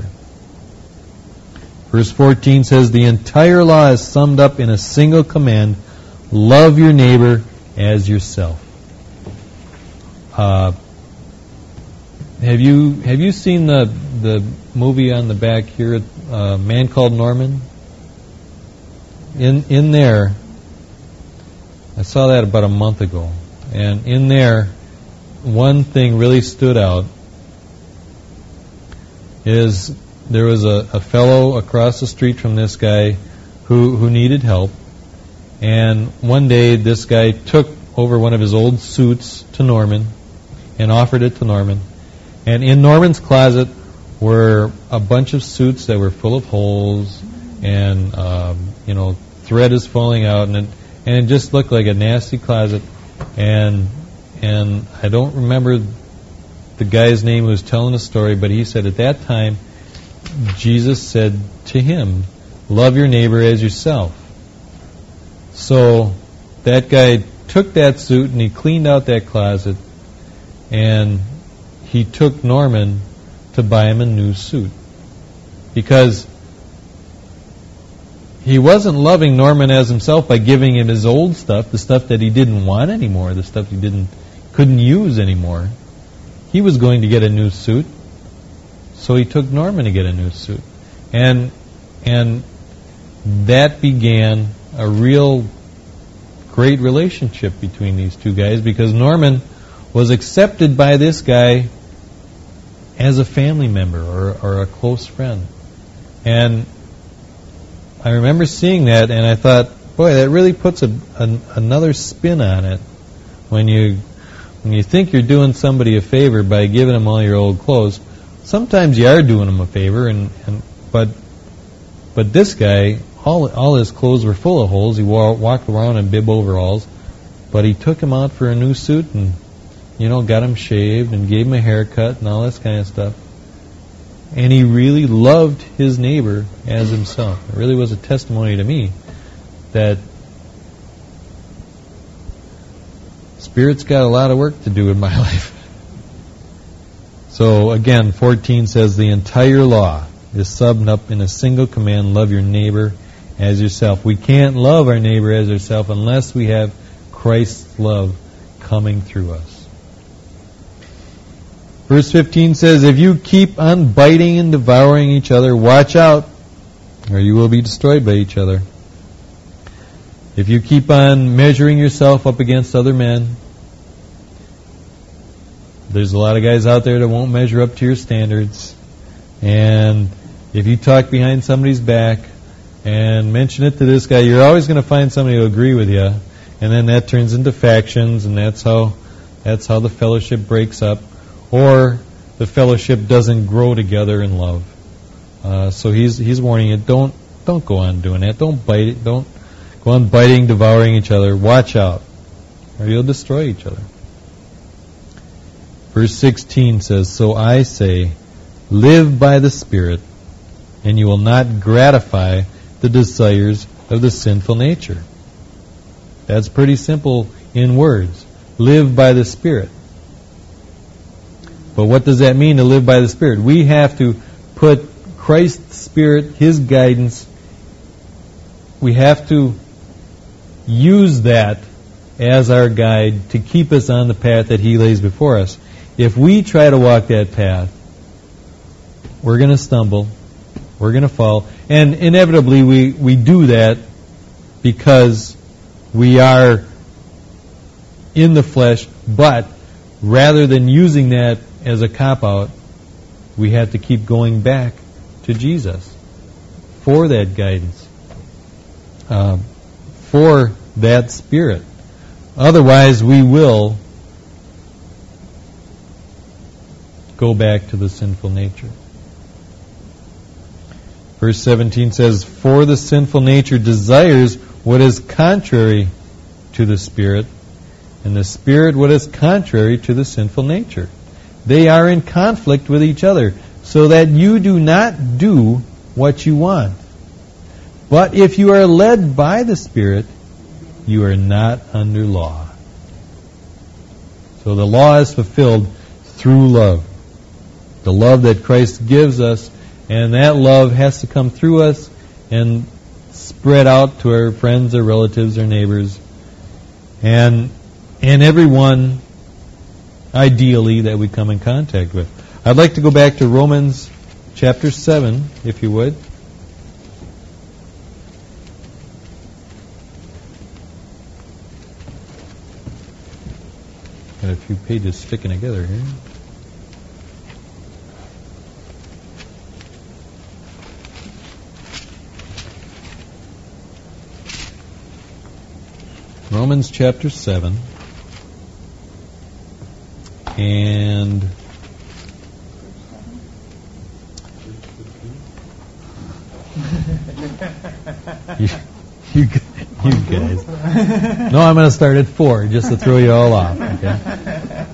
Verse fourteen says, the entire law is summed up in a single command: love your neighbor as yourself. Uh, have you have you seen the the movie on the back here, uh, Man Called Norman? In in there, I saw that about a month ago, and in there, one thing really stood out. Is there was a, a fellow across the street from this guy who who needed help, and one day this guy took over one of his old suits to Norman and offered it to Norman, and in Norman's closet were a bunch of suits that were full of holes, and um, you know, thread is falling out, and it, and it just looked like a nasty closet. And and I don't remember the guy's name who was telling the story, but he said at that time Jesus said to him, "Love your neighbor as yourself." So that guy took that suit and he cleaned out that closet, and he took Norman to buy him a new suit, because he wasn't loving Norman as himself by giving him his old stuff, the stuff that he didn't want anymore, the stuff he didn't couldn't use anymore. He was going to get a new suit, so he took Norman to get a new suit. And and that began a real great relationship between these two guys, because Norman was accepted by this guy as a family member or, or a close friend. And I remember seeing that, and I thought, boy, that really puts a, a, another spin on it. When you when you think you're doing somebody a favor by giving them all your old clothes, sometimes you are doing them a favor, and, and but but this guy, all all his clothes were full of holes. He wore, walked around in bib overalls, but he took him out for a new suit and, you know, got him shaved and gave him a haircut and all this kind of stuff. And he really loved his neighbor as himself. It really was a testimony to me that Spirit's got a lot of work to do in my life. So again, fourteen says the entire law is summed up in a single command: love your neighbor as yourself. We can't love our neighbor as ourselves unless we have Christ's love coming through us. Verse fifteen says, if you keep on biting and devouring each other, watch out, or you will be destroyed by each other. If you keep on measuring yourself up against other men, there's a lot of guys out there that won't measure up to your standards. And if you talk behind somebody's back and mention it to this guy, you're always going to find somebody who will agree with you. And then that turns into factions, and that's how that's how the fellowship breaks up. Or the fellowship doesn't grow together in love. Uh, so he's he's warning you, don't don't go on doing that. Don't bite it. Don't go on biting, devouring each other. Watch out, or you'll destroy each other. Verse sixteen says, so I say, live by the Spirit, and you will not gratify the desires of the sinful nature. That's pretty simple in words. Live by the Spirit. But what does that mean to live by the Spirit? We have to put Christ's Spirit, His guidance, we have to use that as our guide to keep us on the path that He lays before us. If we try to walk that path, we're going to stumble, we're going to fall, and inevitably we, we do that because we are in the flesh, but rather than using that as a cop-out, we have to keep going back to Jesus for that guidance, uh, for that Spirit. Otherwise, we will go back to the sinful nature. Verse seventeen says, for the sinful nature desires what is contrary to the Spirit, and the Spirit what is contrary to the sinful nature. They are in conflict with each other, so that you do not do what you want. But if you are led by the Spirit, you are not under law. So the law is fulfilled through love. The love that Christ gives us, and that love has to come through us and spread out to our friends, our relatives, our neighbors, and and everyone, ideally, that we come in contact with. I'd like to go back to Romans chapter seven, if you would. Got a few pages sticking together here. Romans chapter seven. And you, you, you guys. No, I'm going to start at four just to throw you all off. Okay,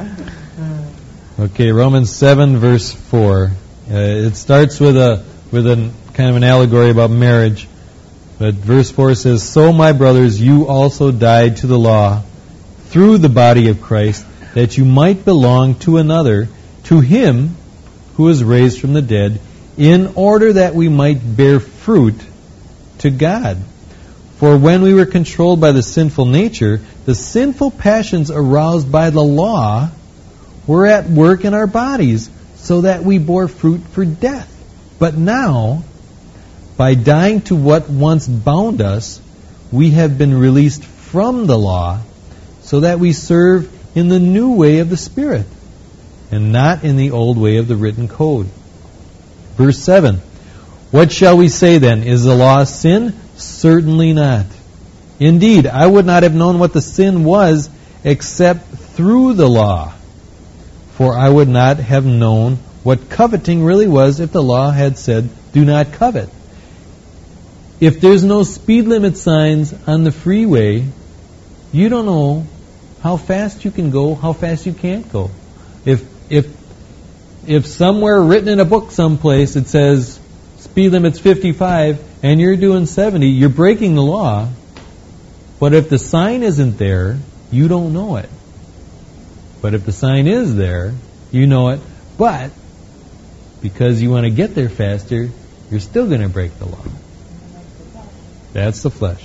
okay Romans seven, verse four. Uh, it starts with a with a kind of an allegory about marriage. But verse four says, so my brothers, you also died to the law through the body of Christ, that you might belong to another, to Him who was raised from the dead, in order that we might bear fruit to God. For when we were controlled by the sinful nature, the sinful passions aroused by the law were at work in our bodies, so that we bore fruit for death. But now, by dying to what once bound us, we have been released from the law, so that we serve in the new way of the Spirit, and not in the old way of the written code. Verse seven. What shall we say then? Is the law sin? Certainly not. Indeed, I would not have known what the sin was except through the law. For I would not have known what coveting really was if the law had said, do not covet. If there's no speed limit signs on the freeway, you don't know how fast you can go, how fast you can't go. If if if somewhere written in a book someplace it says speed limit's fifty-five and you're doing seventy, you're breaking the law. But if the sign isn't there, you don't know it. But if the sign is there, you know it. But because you want to get there faster, you're still going to break the law. That's the flesh.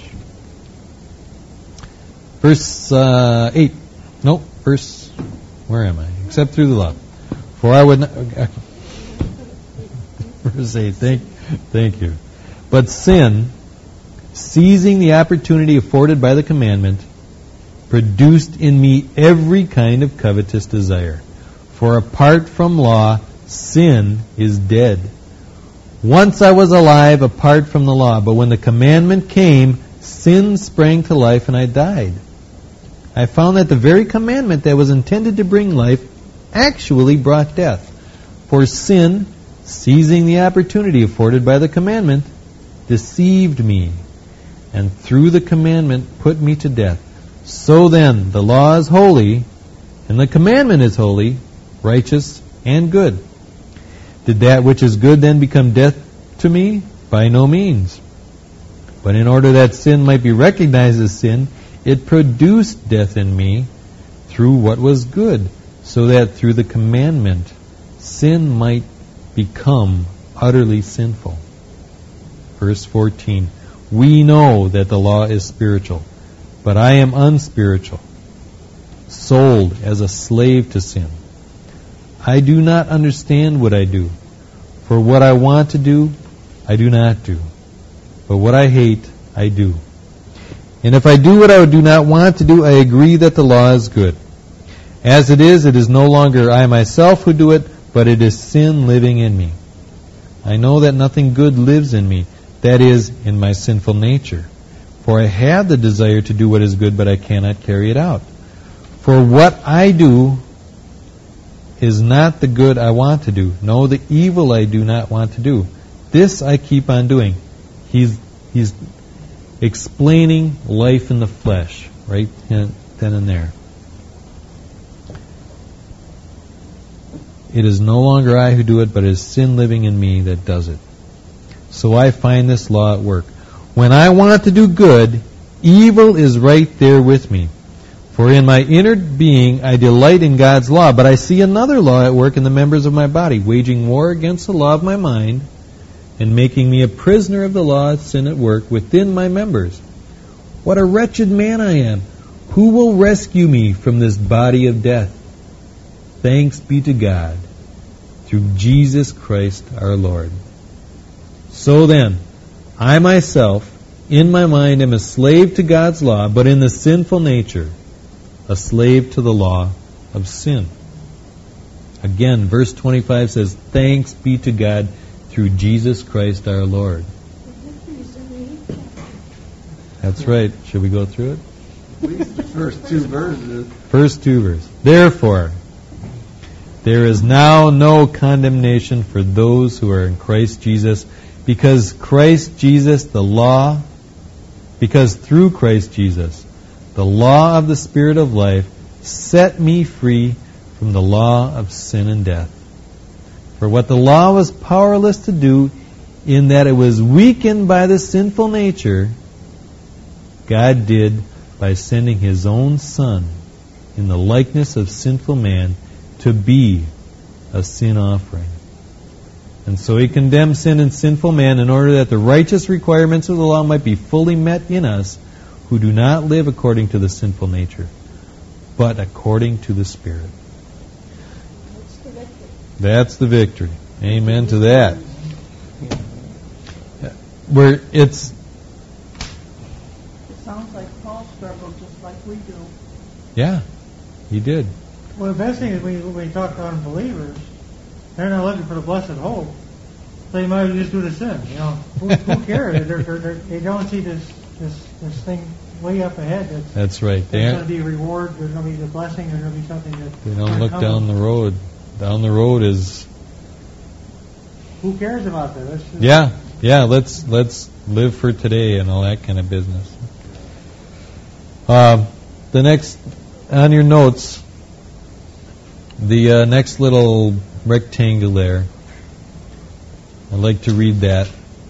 Verse uh, eight. Nope. Verse, where am I? Except through the law. For I would not... Verse eight. Thank, thank you. But sin, seizing the opportunity afforded by the commandment, produced in me every kind of covetous desire. For apart from law, sin is dead. Once I was alive apart from the law, but when the commandment came, sin sprang to life and I died. I found that the very commandment that was intended to bring life actually brought death. For sin, seizing the opportunity afforded by the commandment, deceived me, and through the commandment put me to death. So then, the law is holy, and the commandment is holy, righteous, and good. Did that which is good then become death to me? By no means. But in order that sin might be recognized as sin, it produced death in me through what was good, so that through the commandment sin might become utterly sinful. Verse fourteen. We know that the law is spiritual, but I am unspiritual, sold as a slave to sin. I do not understand what I do, for what I want to do, I do not do, but what I hate, I do. And if I do what I do not want to do, I agree that the law is good. As it is, it is no longer I myself who do it, but it is sin living in me. I know that nothing good lives in me, that is, in my sinful nature. For I have the desire to do what is good, but I cannot carry it out. For what I do is not the good I want to do. No, the evil I do not want to do. This I keep on doing. He's he's explaining life in the flesh, right then and there. It is no longer I who do it, but it is sin living in me that does it. So I find this law at work. When I want to do good, evil is right there with me. For in my inner being I delight in God's law, but I see another law at work in the members of my body, waging war against the law of my mind, and making me a prisoner of the law of sin at work within my members. What a wretched man I am! Who will rescue me from this body of death? Thanks be to God, through Jesus Christ our Lord. So then, I myself, in my mind, am a slave to God's law, but in the sinful nature, a slave to the law of sin. Again, verse twenty-five says, Thanks be to God through Jesus Christ our Lord. That's right. Should we go through it? At least the first two verses. First two verses. Therefore, there is now no condemnation for those who are in Christ Jesus, because Christ Jesus, the law, because through Christ Jesus, the law of the Spirit of life set me free from the law of sin and death. For what the law was powerless to do, in that it was weakened by the sinful nature, God did by sending His own Son in the likeness of sinful man to be a sin offering. And so he condemned sin and sinful man in order that the righteous requirements of the law might be fully met in us who do not live according to the sinful nature, but according to the Spirit. That's the victory. That's the victory. Amen to that. Where it's It sounds like Paul struggled just like we do. yeah, he did. Well, the best thing is when you, when you talk to unbelievers, they're not looking for the blessed hope. So you might as well just do the sin. You know, who, who cares? They're, they're, they're, they don't see this this this thing way up ahead. That's, That's right. They there's aren't- going to be a reward. There's going to be the blessing. There's going to be something that They don't look down the road. Down the road is Who cares about that? That's just, yeah, yeah. Let's let's live for today and all that kind of business. Um, the next on your notes, the uh, next little rectangle there. I'd like to read that.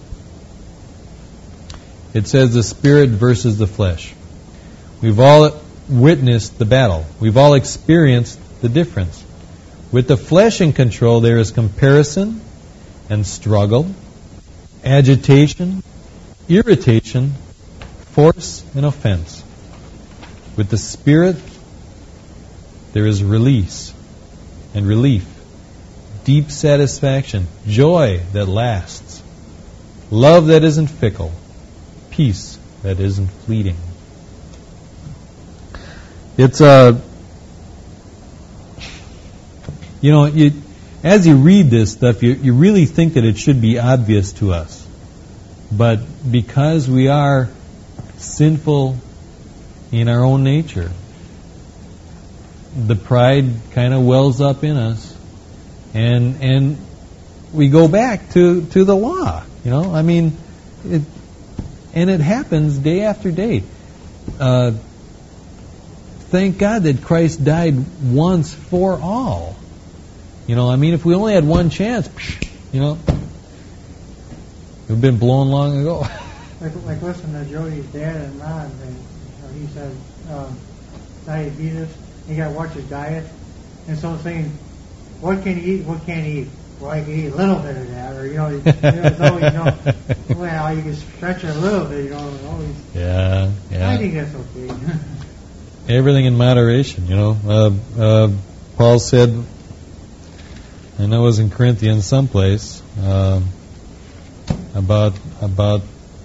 It says the spirit versus the flesh. We've all witnessed the battle. We've all experienced the difference. With the flesh in control, there is comparison and struggle, agitation, irritation, force, and offense. With the Spirit, there is release and relief, deep satisfaction, joy that lasts, love that isn't fickle, peace that isn't fleeting. It's a, you know, you, as you read this stuff, you, you really think that it should be obvious to us. But because we are sinful in our own nature, the pride kind of wells up in us, and and we go back to, to the law. You know, I mean, it, and it happens day after day. Uh, thank God that Christ died once for all. You know, I mean, if we only had one chance, you know, we've been blown long ago. Like, like listen to Jody's dad and mom. They, you know, he said um, diabetes. You got to watch his diet. And so saying, what can he eat? What can't he eat? Well, I can eat a little bit of that, or you know, it's always, you know, well, you can stretch it a little bit. You know, always. Yeah, yeah. I think that's okay. Everything in moderation, you know. Uh, uh, Paul said, I know it was in Corinthians someplace, uh, about about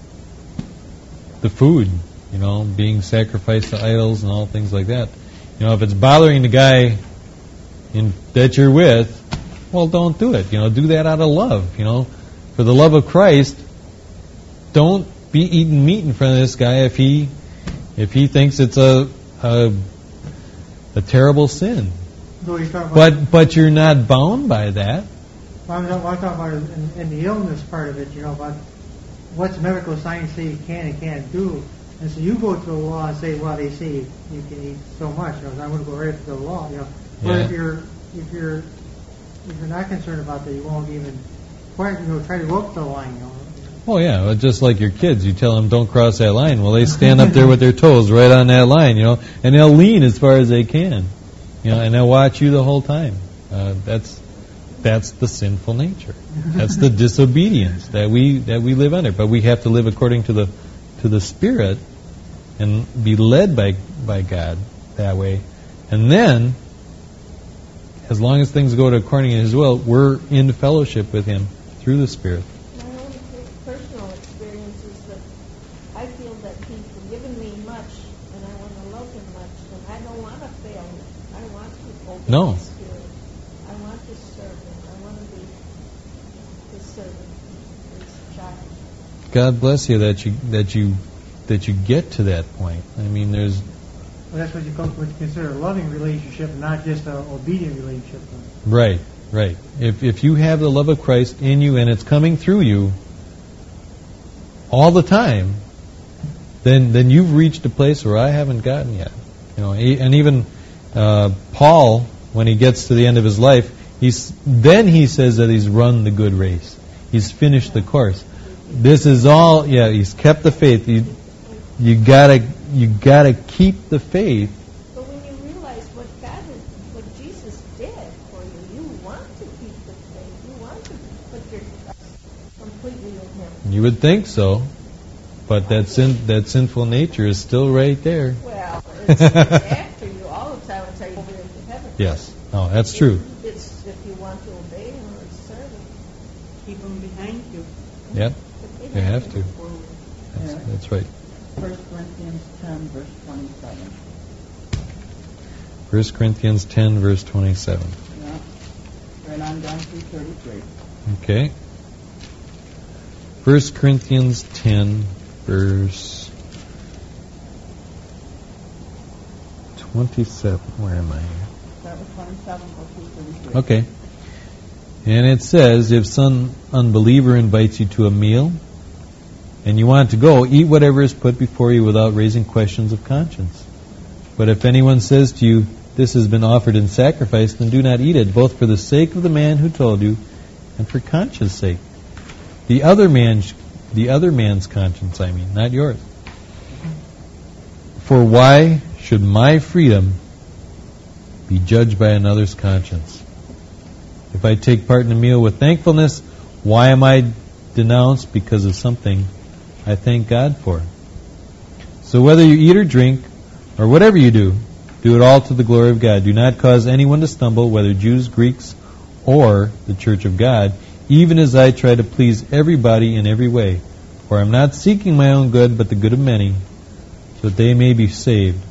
the food, you know, being sacrificed to idols and all things like that. You know, if it's bothering the guy in, that you're with, well, don't do it. You know, do that out of love. You know, for the love of Christ, don't be eating meat in front of this guy if he if he thinks it's a a, a terrible sin. So he's talking about, But but you're not bound by that. I'm talking I'm talking about in, in the illness part of it, you know, about what's medical science say you can and can't do. And so you go to the law and say, well, they say you can eat so much. You know, so I'm going to go right to the law. You know, but Yeah. if you're if you're if you're not concerned about that, you won't even quite, you know, try to go up the line. You know. Oh yeah, well, just like your kids, you tell them don't cross that line. Well, they stand up there with their toes right on that line, you know, and they'll lean as far as they can, you know, and they'll watch you the whole time. Uh, that's that's the sinful nature. That's the disobedience that we that we live under. But we have to live according to the to the Spirit and be led by by God that way. And then, as long as things go to according to His will, we're in fellowship with Him through the Spirit. My own personal experience is that I feel that He's forgiven me much, and I want to love Him much, and I don't want to fail Him. I want to obey No. His Spirit. I want to serve Him. I want to be His servant, His child. God bless you that you that you that you get to that point. I mean, there's Well, that's what you, call, what you consider a loving relationship, not just an obedient relationship. right, right. If if you have the love of Christ in you and it's coming through you all the time, then then you've reached a place where I haven't gotten yet. You know, e- and even uh, Paul, when he gets to the end of his life, he's then he says that he's run the good race. He's finished the course. This is all. Yeah, he's kept the faith. You you gotta you gotta keep the faith. But when you realize what God is, what Jesus did for you, you want to keep the faith. You want to put your You would think so, but that sin, that sinful nature is still right there. Well, it's, it's after you all the time until you go into heaven. Yes. Oh, that's true. It's if you want to obey him or serve him. Keep them behind you. Yep. You have to. That's, Yeah. that's right. First Corinthians ten, verse twenty-seven. First Corinthians ten, verse twenty-seven. Yeah. Right on down through thirty-three. Okay. First Corinthians ten, verse twenty-seven. Where am I here? Start with twenty-seven, go through thirty-three. Okay. And it says, if some unbeliever invites you to a meal, and you want to go, eat whatever is put before you without raising questions of conscience. But if anyone says to you, this has been offered in sacrifice, then do not eat it, both for the sake of the man who told you, and for conscience sake. The other man's, the other man's conscience, I mean, not yours. For why should my freedom be judged by another's conscience? If I take part in a meal with thankfulness, why am I denounced because of something I thank God for? So whether you eat or drink, or whatever you do, do it all to the glory of God. Do not cause anyone to stumble, whether Jews, Greeks, or the church of God, even as I try to please everybody in every way. For I am not seeking my own good, but the good of many, so that they may be saved.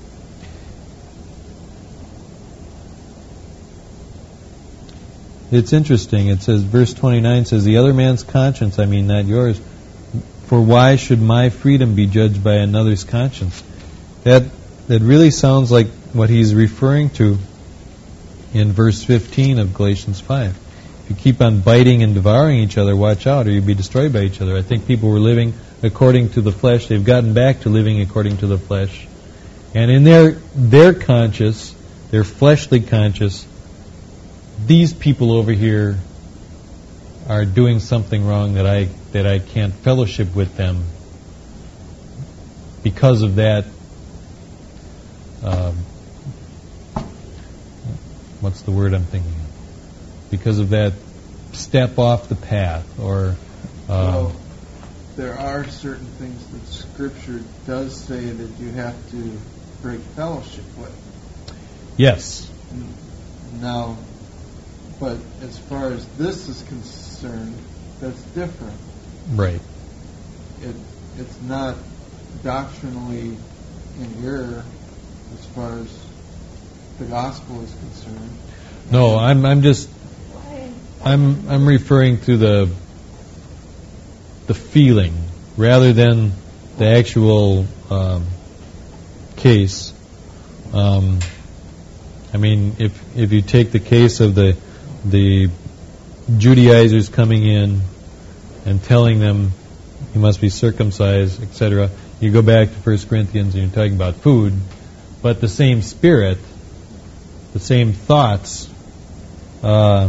It's interesting. It says, verse twenty-nine says, the other man's conscience, I mean, not yours. For why should my freedom be judged by another's conscience? That that really sounds like what he's referring to in verse fifteen of Galatians five. If you keep on biting and devouring each other, watch out, or you'll be destroyed by each other. I think people were living according to the flesh. They've gotten back to living according to the flesh. And in their their conscience, their fleshly conscience, these people over here are doing something wrong that I that I can't fellowship with them because of that. Um, what's the word I'm thinking of? Because of that step off the path, or um, well, there are certain things that Scripture does say that you have to break fellowship with. yes, Now, but as far as this is concerned, that's different. right. It it's not doctrinally in error as far as the gospel is concerned. No, I'm I'm just I'm I'm referring to the the feeling rather than the actual um, case. Um, I mean, if if you take the case of the the Judaizers coming in and telling them you must be circumcised, et cetera, you go back to First Corinthians and you're talking about food, but the same spirit, the same thoughts, uh,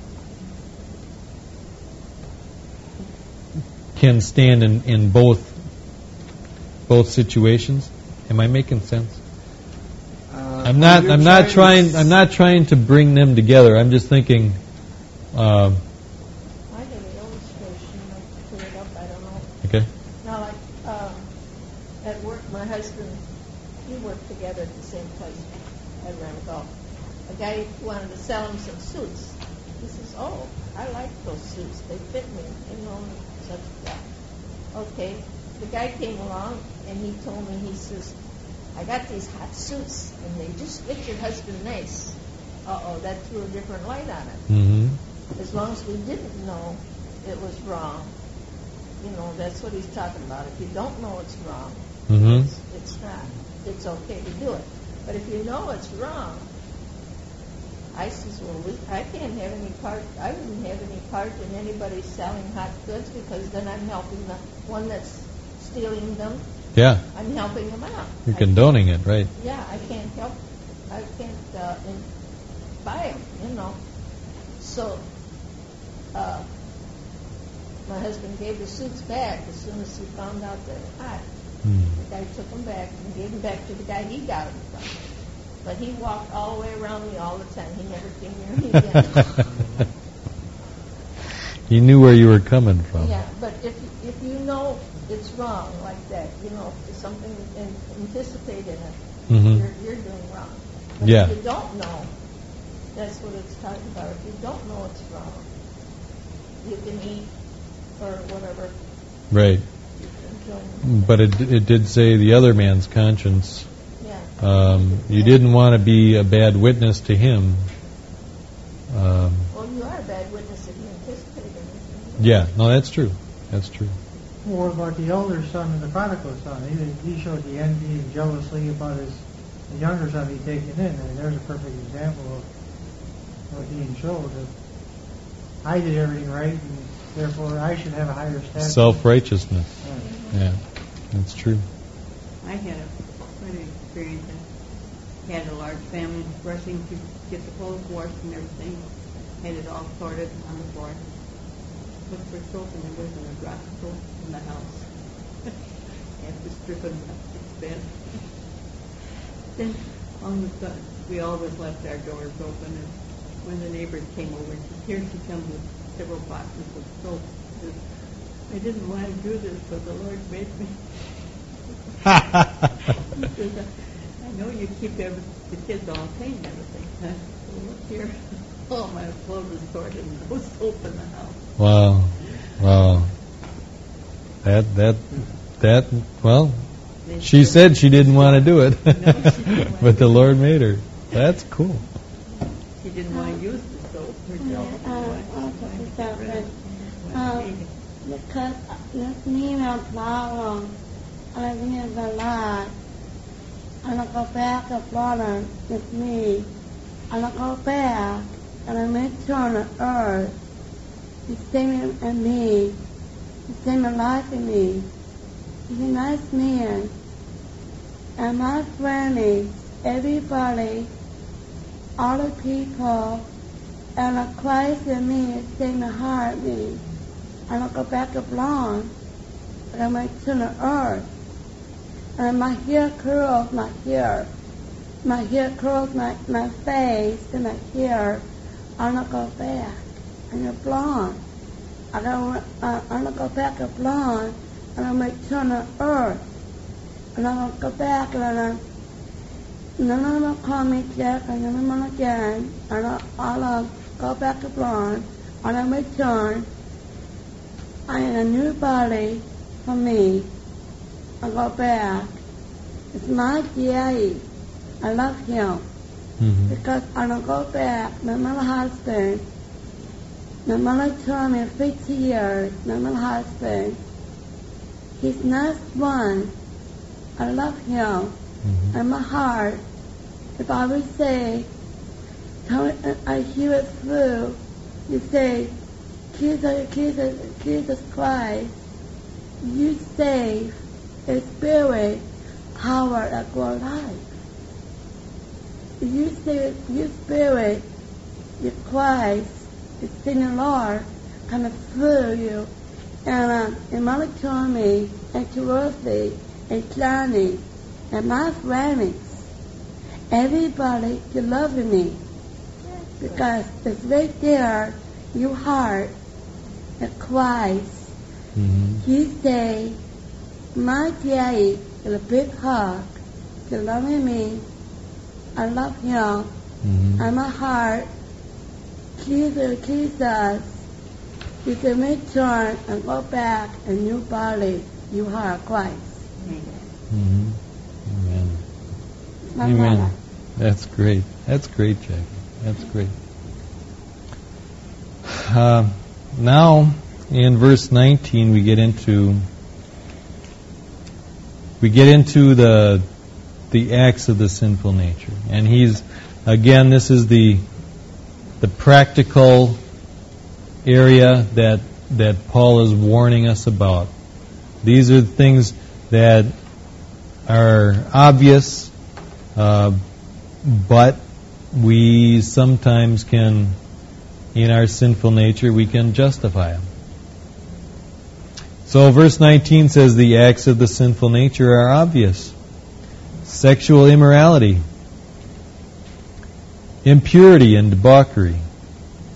can stand in, in both both situations. Am I making sense? Uh, I'm not. you're I'm not trying to trying. I'm not trying to bring them together. I'm just thinking. Uh, I have an illustration, like to put it up, I don't know. okay. Now, like, um, at work, my husband, we worked together at the same place at Randolph. A guy wanted to sell him some suits. He says, oh, I like those suits. They fit me, you know, such that. Okay. The guy came along, and he told me, he says, I got these hot suits, and they just fit your husband nice. Uh-oh, that threw a different light on it. Mm-hmm. As long as we didn't know it was wrong, you know, that's what he's talking about. If you don't know it's wrong, Mm-hmm. it's, it's not. It's okay to do it. But if you know it's wrong, I says, well, we, I can't have any part, I wouldn't have any part in anybody selling hot goods, because then I'm helping the one that's stealing them. Yeah. I'm helping them out. You're I- condoning it, right? yeah, I can't help, I can't uh, in, buy them, you know. So, uh, my husband gave the suits back as soon as he found out they were hot. Hmm. The guy took them back and gave them back to the guy he got them from. But he walked all the way around me all the time. He never came near me again. You knew where you were coming from. Yeah, but if if wrong like that, you know, if there's something in, anticipated in it, Mhm. you're, you're doing wrong. But Yeah. if you don't know, that's what it's talking about. If you don't know it's wrong, you can eat or whatever. Right. You can enjoy. But it, it did say the other man's conscience. Yeah. Um, you didn't want to be a bad witness to him. Um, Well, you are a bad witness if you anticipate anything. yeah, no, that's true. That's true. More about the elder son and the prodigal son. He, he showed the envy and jealousy about his the younger son he'd taken in. And there's a perfect example of what being showed. That I did everything right, and therefore I should have a higher status. Self-righteousness. Yeah. Yeah, that's true. I had a quite an experience. I had a large family rushing to get the clothes washed and everything. Had it all sorted on the floor. Looked for soap and there wasn't a drop of soap in the house. Had to strip it up its bed. Then all of a sudden, we always left our doors open, and when the neighbors came over, she, here she comes with several boxes of soap. She says, I didn't want to do this, but the Lord made me. She says, I know you keep every, the kids all clean and everything. Huh? Well, look here, all my clothes are sorted and no soap in the house. Wow, wow. That that that. Well, They she said she didn't want to do it, No, she didn't want but the to. Lord made her. That's cool. She didn't want to use the soap herself. She Uh, wanted- she also wanted to for get rid of it. She wanted to Um, eat it. because with me no problem, I live a lot. And I go back to Florida with me. And I go back and I make sure on the earth, He's saving and me. He's saving life in me. He's a nice man. And my friends, everybody, all the people, and the Christ in me is saving the heart in me. And I go back to blonde, and I make to the earth. And my hair curls my hair. My hair curls my, my face and my hair. And I go back, and you're blonde. I don't, uh, and I go back to blonde, and I make turn the earth. And I go back, and I, none of them call me Jack, and none of them again. And I, I'll go back to blonde, and I make turn. I am a new body for me. I go back. It's my daddy. I love him. Mm-hmm. Because I don't go back. My mother husband. My mother told me fifty years. My mother husband. He's not one. I love him. Mm-hmm. And my heart. If I would say, tell me, I hear it through. You say, Jesus, Jesus, Jesus Christ. You save a spirit, power of your life. You say your spirit, your Christ, it's in the Lord, coming through you. And um, and Mother told me, and Dorothy, and Johnny, and my friends, everybody, you love me. Because it's right there, your heart, the Christ. Mm-hmm. You say, my daddy is a big hug. You love me. I love him. Mm-hmm. And my heart, Jesus, Jesus, you can make turn and go back a new body. You are Christ. Mm-hmm. Amen. My Amen. mother. That's great. That's great, Jackie. That's great. Uh, now, in verse nineteen, we get into we get into the the acts of the sinful nature, and he's again. This is the the practical area that that Paul is warning us about. These are the things that are obvious, uh, but we sometimes can, in our sinful nature, we can justify them. So verse nineteen says the acts of the sinful nature are obvious. Sexual immorality, impurity and debauchery,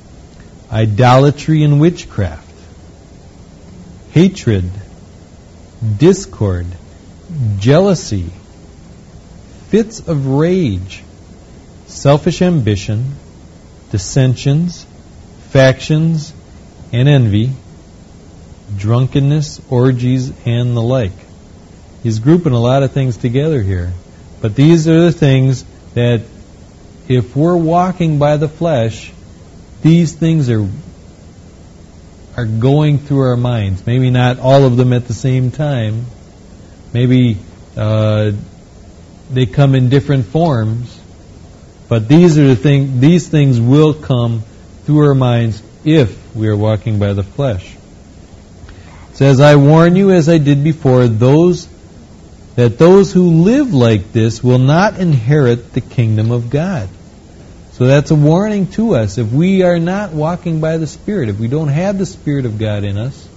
idolatry and witchcraft, hatred, discord, jealousy, fits of rage, selfish ambition, dissensions, factions, and envy, drunkenness, orgies, and the like. He's grouping a lot of things together here. But these are the things that, if we're walking by the flesh, these things are are going through our minds. Maybe not all of them at the same time. Maybe uh, they come in different forms. But these are the thing. These things will come through our minds if we are walking by the flesh. It says, "I warn you, as I did before, those that those who live like this will not inherit the kingdom of God." So that's a warning to us. If we are not walking by the Spirit, if we don't have the Spirit of God in us,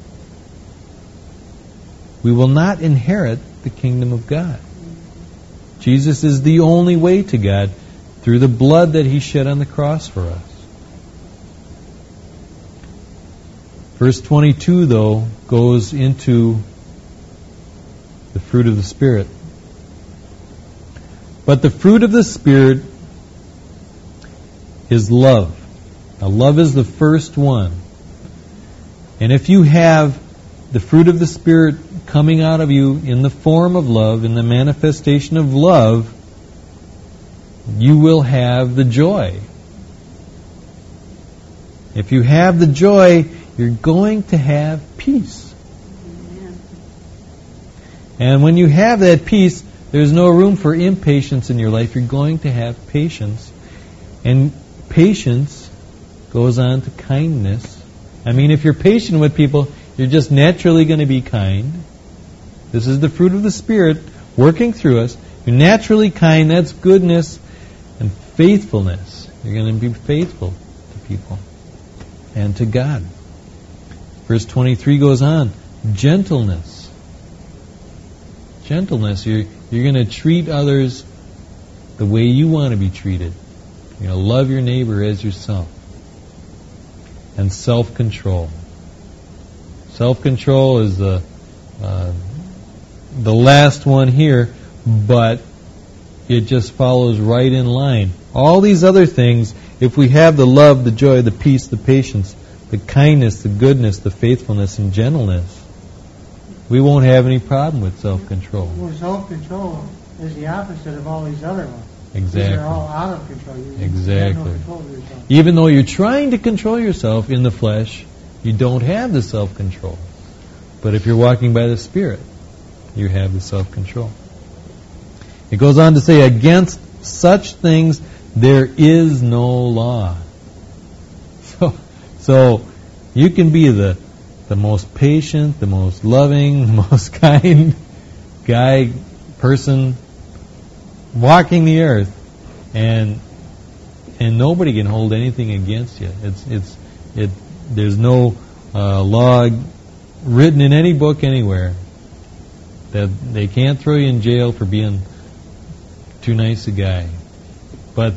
we will not inherit the kingdom of God. Jesus is the only way to God through the blood that He shed on the cross for us. Verse twenty-two, though, goes into the fruit of the Spirit. But the fruit of the Spirit is love. Now, love is the first one. And if you have the fruit of the Spirit coming out of you in the form of love, in the manifestation of love, you will have the joy. If you have the joy, you're going to have peace. And when you have that peace, there's no room for impatience in your life. You're going to have patience. And patience goes on to kindness. I mean, if you're patient with people, you're just naturally going to be kind. This is the fruit of the Spirit working through us. You're naturally kind. That's goodness and faithfulness. You're going to be faithful to people and to God. Verse twenty-three goes on. Gentleness. Gentleness. You're, you're going to treat others the way you want to be treated. You know, love your neighbor as yourself. And self-control. Self-control is the uh, the last one here, but it just follows right in line. All these other things, if we have the love, the joy, the peace, the patience, the kindness, the goodness, the faithfulness, and gentleness, we won't have any problem with self-control. Well, self-control is the opposite of all these other ones. Exactly. These are all out of control. You exactly. have no control of yourself. Even though you're trying to control yourself in the flesh, you don't have the self-control. But if you're walking by the Spirit, you have the self-control. It goes on to say, against such things there is no law. So, so you can be the the most patient, the most loving, the most kind guy, person walking the earth, and and nobody can hold anything against you. It's it's it. There's no uh, law written in any book anywhere that they can't throw you in jail for being too nice a guy. But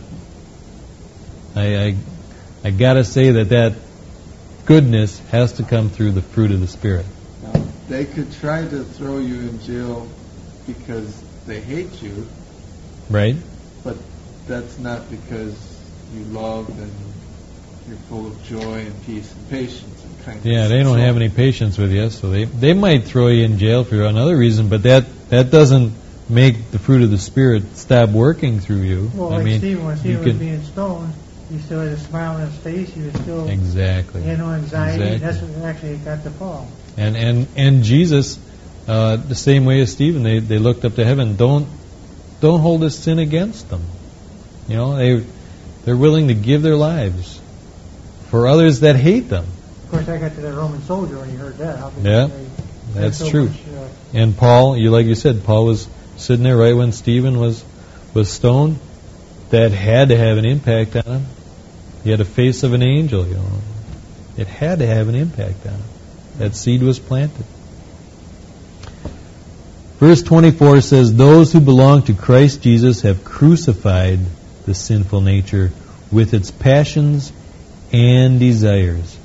I I, I gotta say that that goodness has to come through the fruit of the Spirit. Now, they could try to throw you in jail because they hate you. Right? But that's not because you love and you're full of joy and peace and patience and kindness. Yeah, they don't have any patience with you, so they, they might throw you in jail for another reason, but that, that doesn't make the fruit of the Spirit stop working through you. Well, I like mean, Stephen, when Stephen can, was being stoned, he still had a smile on his face. He was still exactly. he had no anxiety. Exactly. That's what actually got the fall. And and and Jesus, uh, the same way as Stephen, they, they looked up to heaven. Don't don't hold this sin against them. You know, they they're willing to give their lives for others that hate them. Of course, I got to that Roman soldier when he heard that. How could Yeah, they, that's so true. Much, uh, And Paul, you like you said, Paul was sitting there right when Stephen was was stoned. That had to have an impact on him. He had a face of an angel, you know. It had to have an impact on him. That seed was planted. Verse twenty-four says, those who belong to Christ Jesus have crucified the sinful nature with its passions and desires.